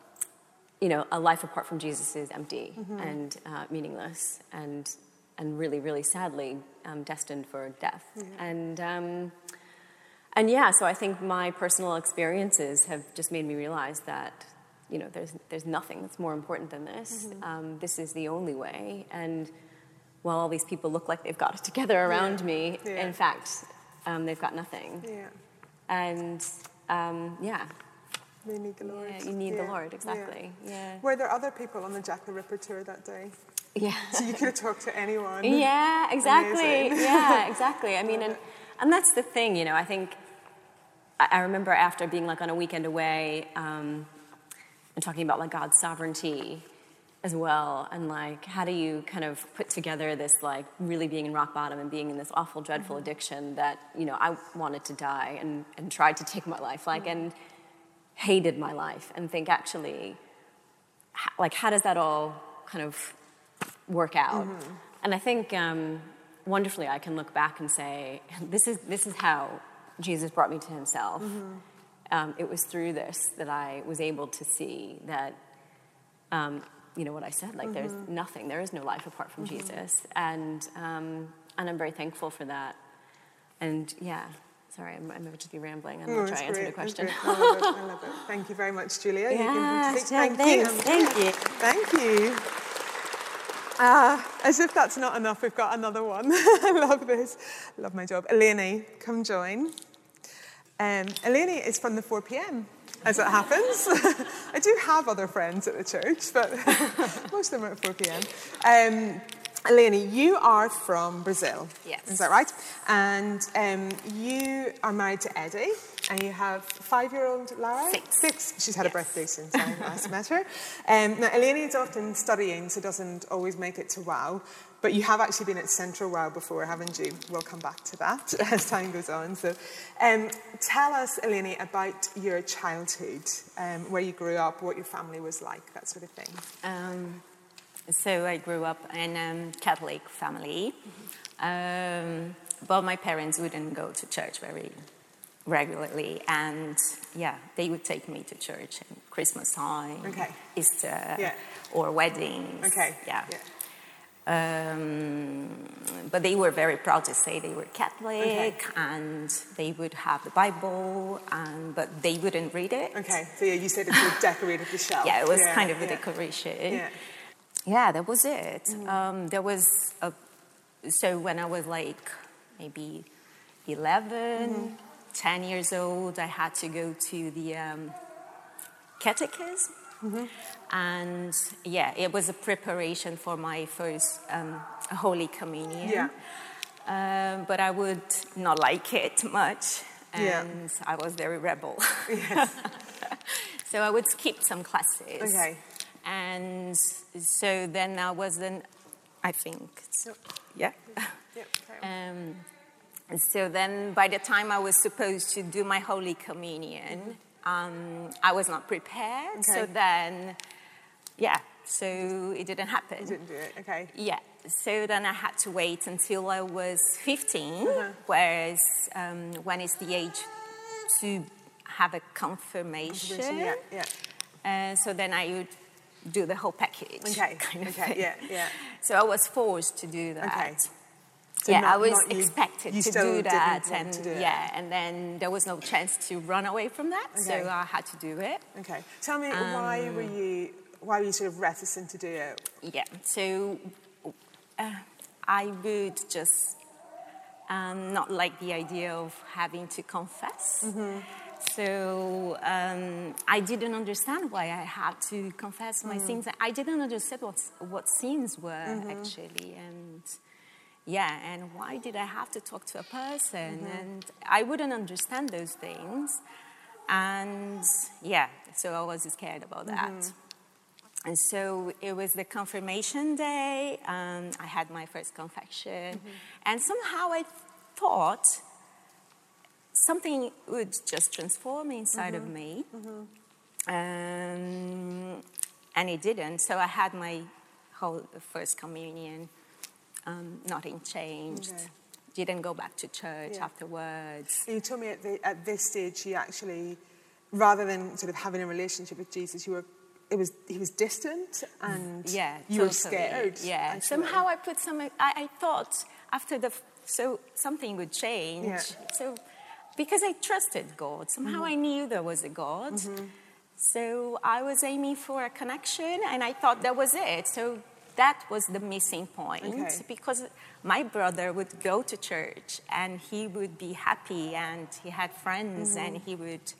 S3: you know, a life apart from Jesus is empty mm-hmm. and uh, meaningless, and and really, really sadly um, destined for death. Yeah. And um, and yeah, so I think my personal experiences have just made me realize that, you know, there's there's nothing that's more important than this. Mm-hmm. Um, this is the only way. And while all these people look like they've got it together around yeah. me, yeah. in fact, um, they've got nothing.
S1: Yeah.
S3: And um, yeah.
S1: They need the Lord.
S3: Yeah, you need
S1: yeah.
S3: the Lord, exactly. Yeah. yeah.
S1: Were there other people on the Jack the Ripper tour that day?
S3: Yeah.
S1: So you could have talked to anyone.
S3: Yeah, exactly. yeah, exactly. I mean, and, and that's the thing, you know, I think, I, I remember after being, like, on a weekend away um, and talking about, like, God's sovereignty as well, and, like, how do you kind of put together this, like, really being in rock bottom and being in this awful, dreadful mm-hmm. addiction that, you know, I wanted to die and, and tried to take my life, like, mm-hmm. and hated my life, and think, actually, like, how does that all kind of work out? Mm-hmm. And I think um, wonderfully I can look back and say, this is this is how Jesus brought me to himself. Mm-hmm. Um, it was through this that I was able to see that, um, you know, what I said, like, mm-hmm. there's nothing, there is no life apart from mm-hmm. Jesus. And um, and I'm very thankful for that. And yeah. Sorry, I might just be rambling. I'm
S1: no,
S3: not trying to answer the question.
S1: I love it. I love it. Thank you very much, Julia.
S3: Yeah,
S1: you can take, thank,
S3: thanks.
S1: you.
S3: Thank you.
S1: Thank you. Uh, as if that's not enough, we've got another one. I love this. I love my job. Eleni, come join. Um, Eleni is from the four p.m, as it happens. I do have other friends at the church, but most of them are at four p.m. Um, Eleni, you are from Brazil.
S2: Yes.
S1: Is that right? And um, you are married to Eddie, and you have five-year-old Lara?
S2: Six.
S1: Six. She's had
S2: yes.
S1: a birthday since I last met her. Um, now, Eleni is often studying, so doesn't always make it to WOW, but you have actually been at Central WOW before, haven't you? We'll come back to that as time goes on. So um, tell us, Eleni, about your childhood, um, where you grew up, what your family was like, that sort of thing.
S4: Um... So I grew up in a Catholic family, mm-hmm. um, but my parents wouldn't go to church very regularly, and yeah, they would take me to church at Christmas time,
S1: okay.
S4: Easter,
S1: yeah.
S4: or weddings.
S1: Okay.
S4: Yeah.
S1: yeah.
S4: Um, but they were very proud to say they were Catholic,
S1: Okay.
S4: and they would have the Bible, and, but they wouldn't read it.
S1: Okay, so yeah, you said it sort of decorated the shelf.
S4: Yeah, it was
S1: Yeah,
S4: kind of a
S1: yeah.
S4: decoration.
S1: Yeah.
S4: Yeah, that was it. Um, there was a, so when I was like maybe eleven, ten years old, I had to go to the um, catechism. And yeah, it was a preparation for my first um, Holy Communion.
S1: Yeah.
S4: Um, but I would not like it much, and
S1: Yeah.
S4: I was very rebel.
S1: Yes.
S4: So I would skip some classes.
S1: Okay.
S4: And so then I wasn't, I think,
S1: Yep.
S4: yeah.
S1: Yep. Okay.
S4: Um, and so then by the time I was supposed to do my Holy Communion, um, I was not prepared. So
S1: Okay.
S4: then, yeah, so it didn't happen.
S1: You didn't do it. Okay.
S4: Yeah, so then I had to wait until I was fifteen,
S1: Uh-huh.
S4: whereas um, when is the age to have a confirmation.
S1: Yeah. Yeah.
S4: Uh, so then I would do the whole package.
S1: Okay.
S4: Kind of
S1: Okay.
S4: thing.
S1: Yeah. Yeah.
S4: So I was forced to do that.
S1: Okay. So
S4: yeah,
S1: not-
S4: I was
S1: not you-
S4: expected
S1: you
S4: to
S1: still
S4: do
S1: didn't
S4: that,
S1: want
S4: and
S1: to do it.
S4: yeah, and then there was no chance to run away from that,
S1: Okay.
S4: so I had to do it.
S1: Okay. Tell me,
S4: Um,
S1: why were you why were you sort of reticent to do it?
S4: Yeah, so uh, I would just um, not like the idea of having to confess. So um, I didn't understand why I had to confess my sins. I didn't understand what what sins were actually, and yeah, and why did I have to talk to a person? And I wouldn't understand those things, and yeah, so I was scared about that. And so it was the confirmation day. Um, I had my first confession, and somehow I thought something would just transform inside of me. Um, and it didn't. So I had my whole first communion. Um, nothing changed.
S1: Okay.
S4: Didn't go back to church
S1: Yeah.
S4: afterwards.
S1: You told me at, the, at this stage, you actually, rather than sort of having a relationship with Jesus, you were. It was he was distant, and
S4: Yeah,
S1: you were
S4: totally.
S1: scared.
S4: Yeah,
S1: actually.
S4: somehow I put some. I, I thought after the so something would change.
S1: Yeah.
S4: So because I trusted God, somehow I knew there was a God. So I was aiming for a connection, and I thought that was it. So that was the missing point,
S1: Okay.
S4: because my brother would go to church and he would be happy, and he had friends, and he would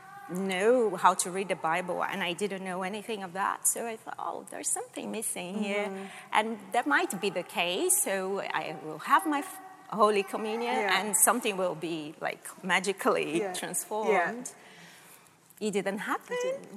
S4: know how to read the Bible, and I didn't know anything of that. So I thought, oh, there's something missing here, and that might be the case. So I will have my f- Holy Communion,
S1: Yeah.
S4: and something will be like magically
S1: Yeah.
S4: transformed. It didn't happen,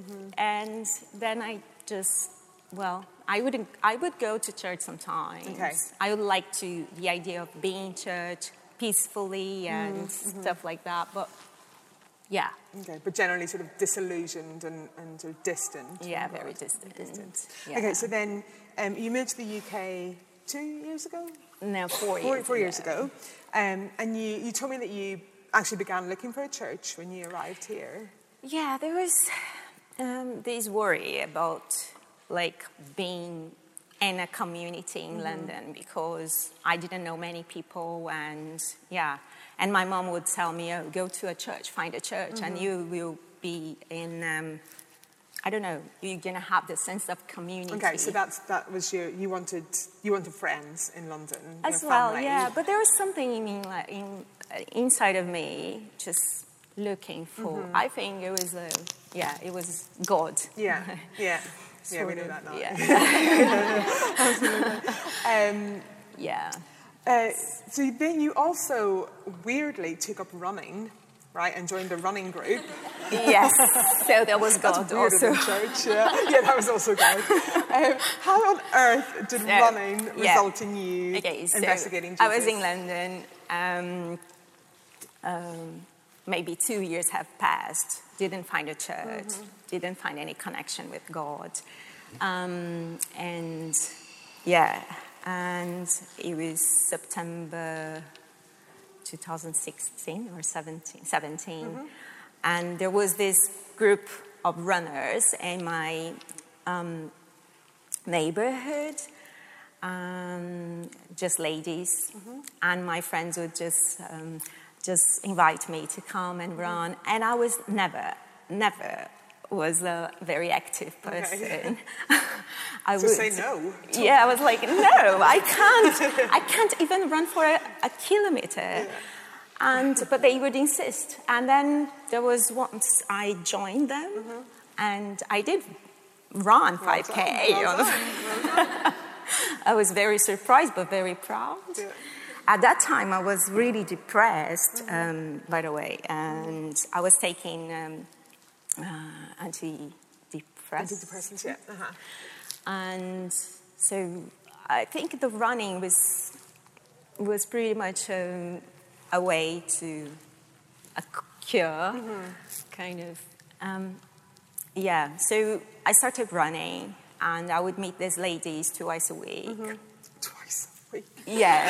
S4: and then I just, well, I wouldn't. I would go to church sometimes.
S1: Okay.
S4: I would like to the idea of being in church peacefully and stuff like that, but. Yeah,
S1: Okay, but generally sort of disillusioned and, and sort of distant.
S4: yeah,
S1: from
S4: very
S1: God.
S4: distant. Yeah.
S1: Okay, so then um, you moved to the U K two years ago?
S4: No, four,
S1: Four,
S4: years
S1: four years
S4: ago.
S1: ago. Um, and you, you told me that you actually began looking for a church when you arrived here.
S4: Yeah, there was um, this worry about like being in a community in London, because I didn't know many people, and yeah, and my mom would tell me, oh, go to a church, find a church, and you will be in, um, I don't know, you're gonna have the sense of community.
S1: Okay, so that's that was your you wanted you wanted friends in London
S4: As
S1: your
S4: well,
S1: family.
S4: yeah, but there was something in, me, like, in uh, inside of me just looking for. I think it was, uh, yeah, it was God.
S1: Yeah, yeah, yeah. We
S4: Sort
S1: know
S4: of,
S1: that now.
S4: Yeah.
S1: Um,
S4: yeah.
S1: uh, so then you also weirdly took up running, right, and joined a running group.
S4: Yes. So that was God
S1: That's weirder
S4: also.
S1: than church. Yeah, yeah, that was also God. Um, how on earth did
S4: So,
S1: running
S4: yeah.
S1: result in you
S4: Okay, so
S1: investigating Jesus?
S4: I was in London. Um, um, maybe two years have passed. Didn't find a church. Didn't find any connection with God. Um, and yeah, and it was September two thousand sixteen or seventeen, seventeen. And there was this group of runners in my um, neighborhood. um, just ladies, mm-hmm. and my friends would just um, just invite me to come and run, mm-hmm. and I was never, never was a very active person. Okay. I
S1: so
S4: would
S1: say no.
S4: Yeah, I was like, no, I can't. I can't even run for a, a kilometer. Yeah. And but they would insist. And then there was once I joined them, mm-hmm. and I did run five K. Well done. Well done. I was very surprised, but very proud. Yeah. At that time, I was really depressed, mm-hmm. um, by the way, and I was taking um, uh, antidepressants.
S1: Antidepressants, yeah. Uh-huh.
S4: And so I think the running was was pretty much um, a way to a cure, mm-hmm. kind of. Um, yeah, so I started running, and I would meet these ladies twice a week.
S1: Mm-hmm. Twice a week?
S4: Yeah.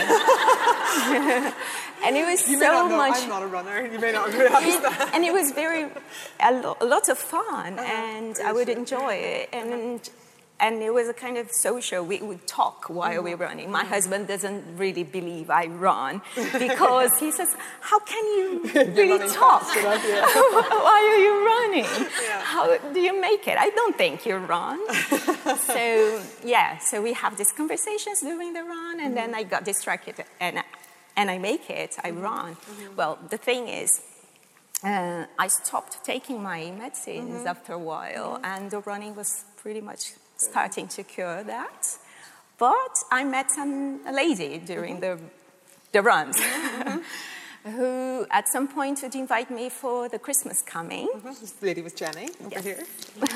S4: And it was
S1: you
S4: so
S1: may not know,
S4: much...
S1: I'm not a runner. You may not realize that.
S4: And it was very... a, lo- a lot of fun, uh-huh. and I would
S1: sure.
S4: enjoy it. And... Uh-huh. And it was a kind of social, we would talk while mm-hmm. we were running. My mm-hmm. husband doesn't really believe I run because he says, how can you really talk? Enough, yeah. Why are you running? Yeah. How do you make it? I don't think you run. So, yeah, so we have these conversations during the run, and mm-hmm. then I got distracted, and, and I make it, I mm-hmm. run. Mm-hmm. Well, the thing is, uh, I stopped taking my medicines mm-hmm. after a while, mm-hmm. and the running was pretty much starting to cure that. But I met some a lady during mm-hmm. the the runs mm-hmm. who at some point would invite me for the Christmas coming.
S1: Mm-hmm. This lady was Jenny over yes. here.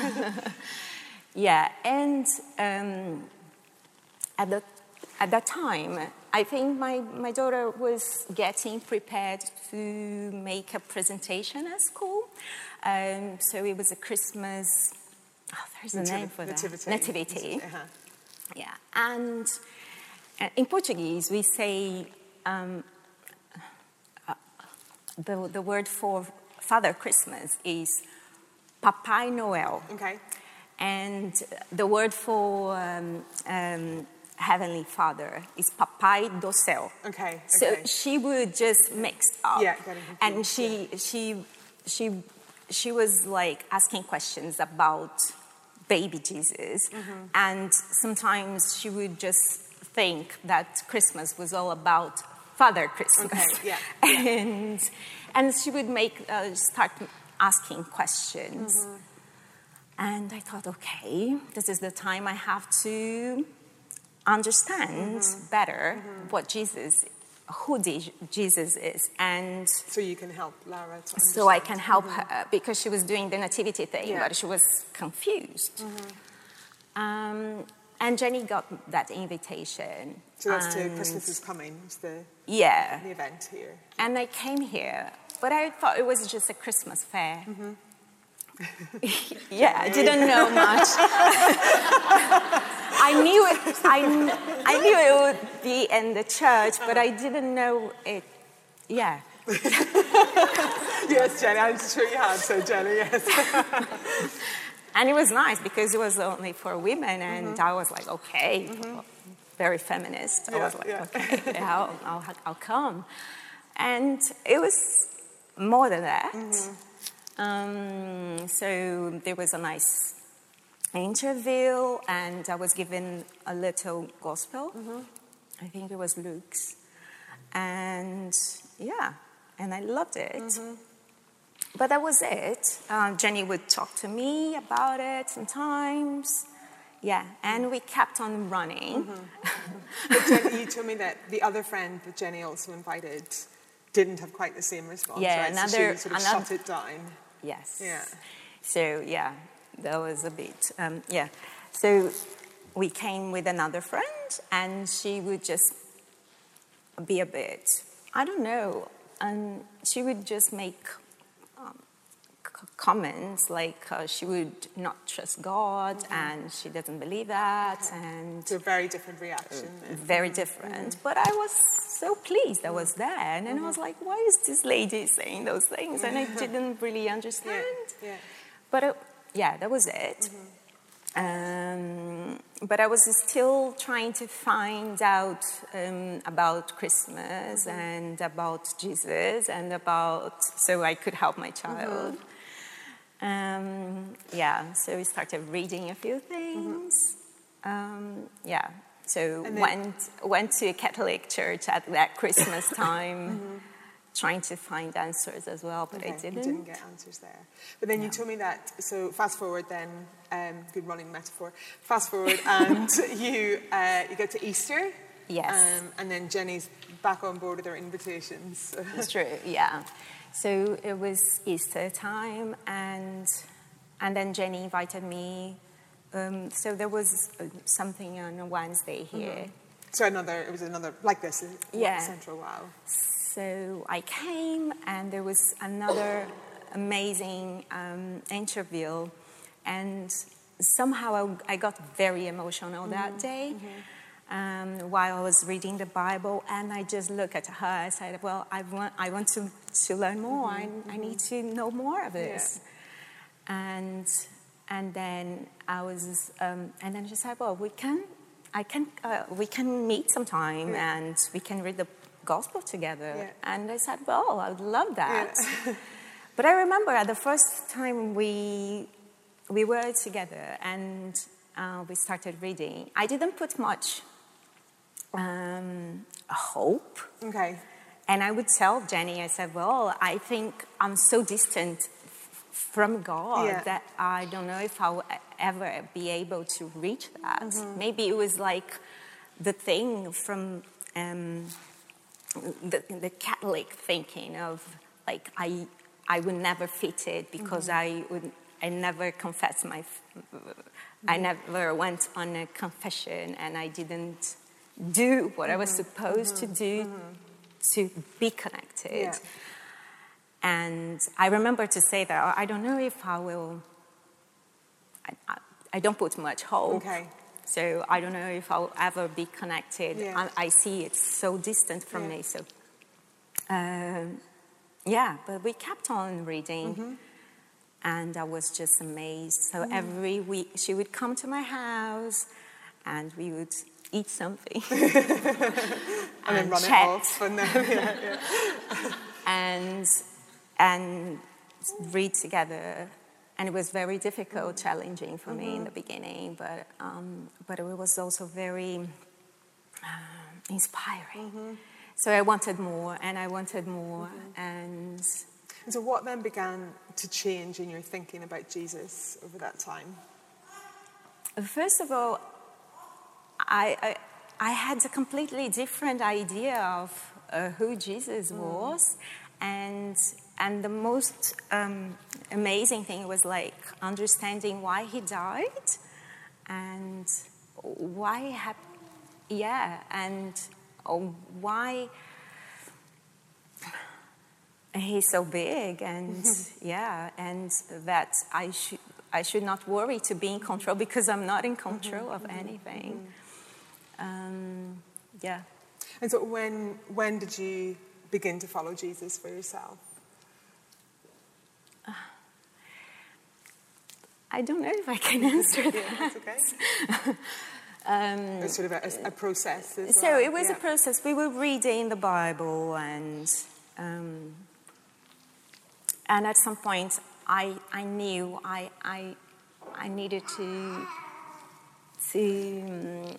S4: Yeah, and um, at the at that time, I think my, my daughter was getting prepared to make a presentation at school. Um, so it was a Christmas... Oh, there's a name for that.
S1: Nativity.
S4: Nativity.
S1: Uh-huh.
S4: Yeah. And uh, in Portuguese, we say um, uh, the, the word for Father Christmas is Papai Noel.
S1: Okay.
S4: And the word for um, um, Heavenly Father is Papai do Céu.
S1: Okay. Okay.
S4: So she would just mix up.
S1: Yeah, getting confused.
S4: And she, yeah. she, she, she was like asking questions about baby Jesus, mm-hmm. and sometimes she would just think that Christmas was all about Father Christmas.
S1: Okay, yeah.
S4: and and she would make uh, start asking questions, mm-hmm. and I thought, okay, this is the time I have to understand mm-hmm. better mm-hmm. what Jesus, who Jesus is, and
S1: so you can help Lara to understand.
S4: So I can help mm-hmm. her, because she was doing the nativity thing,
S1: yeah.
S4: but she was confused.
S1: Mm-hmm.
S4: Um, and Jenny got that invitation.
S1: So that's to Christmas is Coming, it's the,
S4: yeah.
S1: the event here.
S4: And I came here, but I thought it was just a Christmas fair. Mm-hmm. Yeah, I didn't know much. I knew it. I, I knew it would be in the church, but I didn't know it. Yeah.
S1: Yes, Jenny. I'm sure you had. So, Jenny, yes.
S4: And it was nice because it was only for women, and
S1: mm-hmm.
S4: I was like, okay, mm-hmm. very feminist.
S1: Yeah,
S4: I was like,
S1: yeah.
S4: okay, yeah, I'll, I'll, I'll come. And it was more than that.
S1: Mm-hmm.
S4: Um, so there was a nice interview, and I was given a little gospel. Mm-hmm. I think it was Luke's. And yeah, and I loved it. Mm-hmm. But that was it. Um, Jenny would talk to me about it sometimes. Yeah, and we kept on running.
S1: Mm-hmm. But Jenny, you told me that the other friend that Jenny also invited didn't have quite the same response,
S4: yeah,
S1: right?
S4: Another,
S1: so she sort of
S4: another,
S1: shut it down.
S4: Yes.
S1: Yeah.
S4: So, yeah, that was a bit, um, yeah. So we came with another friend, and she would just be a bit, I don't know, and she would just make um, c- comments like uh, she would not trust God, mm-hmm. and she doesn't believe that, okay. and...
S1: So a very different reaction.
S4: Uh, very different. Mm-hmm. But I was so pleased I was there, and then mm-hmm. I was like, why is this lady saying those things? And I didn't really understand.
S1: Yeah. Yeah.
S4: But uh, yeah, that was it.
S1: Mm-hmm.
S4: Um, but I was still trying to find out um, about Christmas mm-hmm. and about Jesus and about, so I could help my child. Mm-hmm. Um, yeah, so we started reading a few things. Mm-hmm. Um, yeah, so then, went went to a Catholic church at that Christmas time. Mm-hmm. Trying to find answers as well, but
S1: okay,
S4: I didn't.
S1: You didn't get answers there. But then no. you told me that, so fast forward then, um, good running metaphor, fast forward and you uh, you get to Easter.
S4: Yes.
S1: Um, and then Jenny's back on board with her invitations.
S4: It's true, yeah. So it was Easter time and and then Jenny invited me. Um, so there was something on a Wednesday here. Mm-hmm.
S1: So another, it was another, like this,
S4: yeah.
S1: Central Wow.
S4: So I came, and there was another amazing um, interview, and somehow I, I got very emotional mm-hmm. that day mm-hmm. um, while I was reading the Bible, and I just looked at her. I said, "Well, I want, I want to, to learn more. Mm-hmm. I, I need to know more of this." Yeah. And and then I was, um, and then she said, "Well, we can, I can, uh, we can meet sometime, yeah. and we can read the Gospel together." Yeah. And I said, well, I would love that. Yeah. But I remember at the first time we we were together and uh, we started reading, I didn't put much um, hope.
S1: Okay.
S4: And I would tell Jenny, I said, well, I think I'm so distant from God yeah. that I don't know if I'll ever be able to reach that. Mm-hmm. Maybe it was like the thing from... Um, The, the Catholic thinking of like I I would never fit it because mm-hmm. I would I never confessed my mm-hmm. I never went on a confession and I didn't do what mm-hmm. I was supposed mm-hmm. to do mm-hmm. to be connected. Yeah. And I remember to say that I don't know if I will. I, I, I don't put much hope.
S1: Okay.
S4: So I don't know if I'll ever be connected.
S1: Yeah.
S4: I, I see it's so distant from
S1: yeah.
S4: me. So, um, yeah, but we kept on reading, mm-hmm. and I was just amazed. So mm. every week she would come to my house, and we would eat something,
S1: and, and then run
S4: chat.
S1: it off, and then yeah, yeah.
S4: and and read together. And it was very difficult, mm-hmm. challenging for mm-hmm. me in the beginning, but um, but it was also very uh, inspiring. Mm-hmm. So I wanted more, and I wanted more, mm-hmm. and...
S1: and so what then began to change in your thinking about Jesus over that time?
S4: First of all, I I, I had a completely different idea of uh, who Jesus mm. was, and... And the most um, amazing thing was like understanding why he died and why he had, yeah, and why he's so big and yeah, and that I should I should not worry to be in control because I'm not in control mm-hmm. of anything. Mm-hmm. Um, yeah.
S1: And so when when did you begin to follow Jesus for yourself?
S4: I don't know if I can answer that.
S1: Yeah, that's okay. um, it was sort of a, a process as
S4: so
S1: well.
S4: it was
S1: yeah.
S4: a process. We were reading the Bible, and um, and at some point, I I knew I I I needed to to um,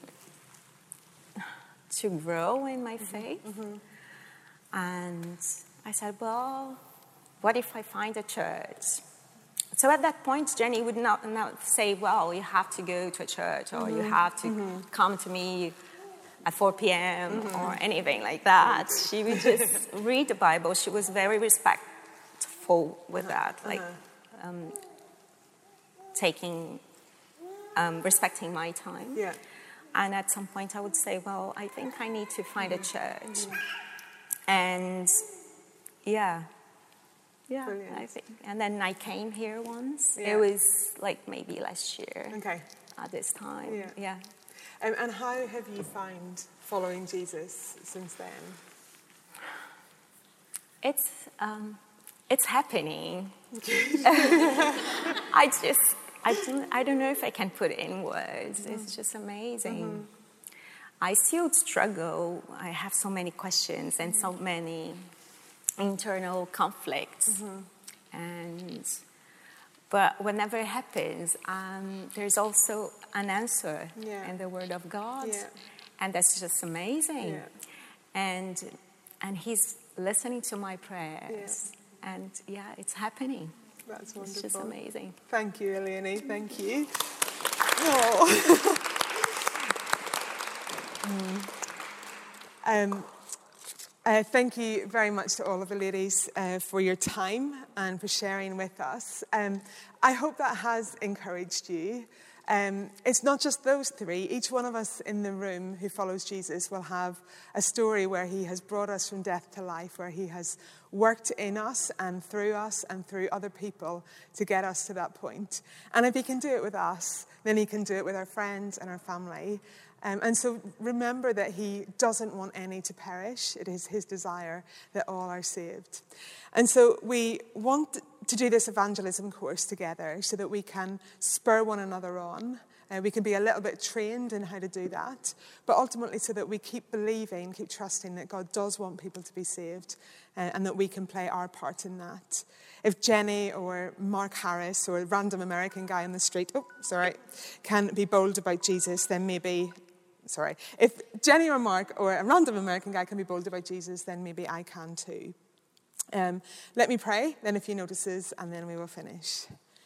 S4: to grow in my faith, mm-hmm. and I said, well, what if I find a church? So at that point, Jenny would not, not say, well, you have to go to a church or mm-hmm. you have to mm-hmm. come to me at four p.m. Mm-hmm. or anything like that. She would just read the Bible. She was very respectful with uh-huh. that, like uh-huh. um, taking, um, respecting my time.
S1: Yeah.
S4: And at some point I would say, well, I think I need to find mm-hmm. a church. Mm-hmm. And yeah. Yeah,
S1: brilliant.
S4: I think. And then I came here once.
S1: Yeah.
S4: It was like maybe last year.
S1: Okay.
S4: At this time.
S1: Yeah.
S4: yeah.
S1: Um, and how have you found following Jesus since then?
S4: It's um, it's happening. I just I don't, I don't know if I can put it in words. Mm. It's just amazing. Mm-hmm. I still struggle. I have so many questions and so many internal conflicts. Mm-hmm. And but whenever it happens, um, there's also an answer
S1: yeah.
S4: in the Word of God.
S1: Yeah.
S4: And that's just amazing.
S1: Yeah.
S4: And and He's listening to my prayers. Yeah. And yeah, it's happening.
S1: That's wonderful.
S4: It's just amazing.
S1: Thank you, Eleni. Thank you. Oh. mm. um, uh, thank you very much to all of the ladies uh, for your time and for sharing with us. Um, I hope that has encouraged you. Um, it's not just those three. Each one of us in the room who follows Jesus will have a story where he has brought us from death to life, where he has worked in us and through us and through other people to get us to that point. And if he can do it with us, then he can do it with our friends and our family. Um, and so remember that he doesn't want any to perish. It is his desire that all are saved. And so we want to do this evangelism course together so that we can spur one another on. Uh, we can be a little bit trained in how to do that, but ultimately so that we keep believing, keep trusting that God does want people to be saved uh, and that we can play our part in that. If Jenny or Mark Harris or a random American guy on the street, oh, sorry, can be bold about Jesus, then maybe... Sorry. If Jenny or Mark or a random American guy can be bold about Jesus, then maybe I can too. Um, let me pray, then a few notices, and then we will finish.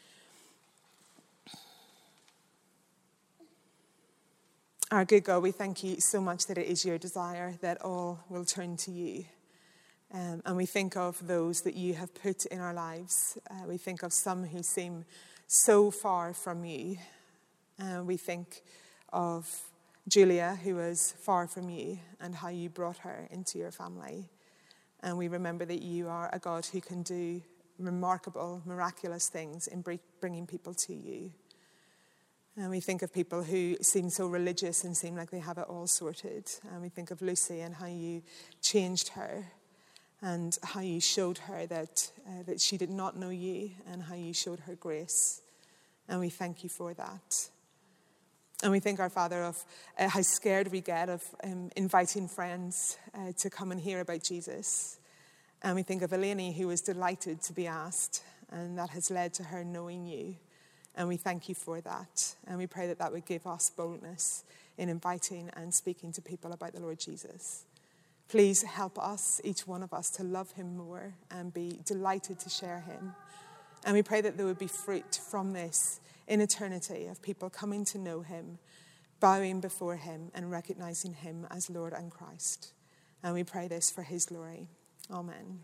S1: Our good God, we thank you so much that it is your desire that all will turn to you. Um, and we think of those that you have put in our lives. Uh, we think of some who seem so far from you. Uh, we think of Julia, who was far from you, and how you brought her into your family. And we remember that you are a God who can do remarkable, miraculous things in bringing people to you. And we think of people who seem so religious and seem like they have it all sorted. And we think of Lucy and how you changed her and how you showed her that, uh, that she did not know you and how you showed her grace. And we thank you for that. And we think, our Father, of uh, how scared we get of um, inviting friends uh, to come and hear about Jesus. And we think of Eleni, who was delighted to be asked, and that has led to her knowing you. And we thank you for that. And we pray that that would give us boldness in inviting and speaking to people about the Lord Jesus. Please help us, each one of us, to love him more and be delighted to share him. And we pray that there would be fruit from this in eternity of people coming to know him, bowing before him and recognizing him as Lord and Christ. And we pray this for his glory. Amen.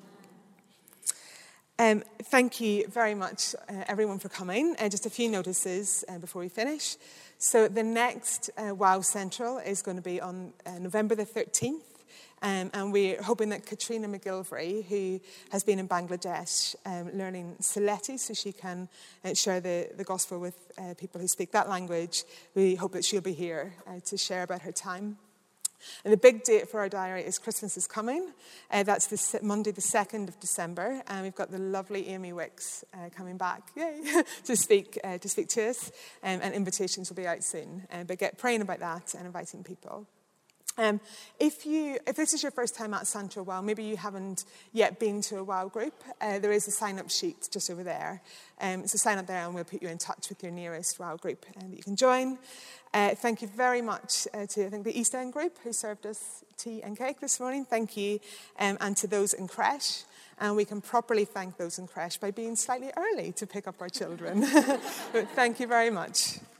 S1: Um, thank you very much, uh, everyone, for coming. Uh, just a few notices uh, before we finish. So the next uh, WOW Central is going to be on uh, November the thirteenth. Um, and we're hoping that Katrina McGilvery, who has been in Bangladesh um, learning Sylheti so she can uh, share the, the gospel with uh, people who speak that language, we hope that she'll be here uh, to share about her time. And the big date for our diary is Christmas is coming. Uh, that's the Monday, the second of December, and we've got the lovely Amy Wicks uh, coming back, yay, to speak uh, to speak to us. Um, and invitations will be out soon. Uh, but get praying about that and inviting people. Um, if you, if this is your first time at Central WOW, maybe you haven't yet been to a WOW group, uh, there is a sign-up sheet just over there. Um, so sign up there and we'll put you in touch with your nearest WOW group uh, that you can join. Uh, thank you very much uh, to, I think, the East End group who served us tea and cake this morning. Thank you. Um, and to those in creche. And we can properly thank those in creche by being slightly early to pick up our children. But thank you very much.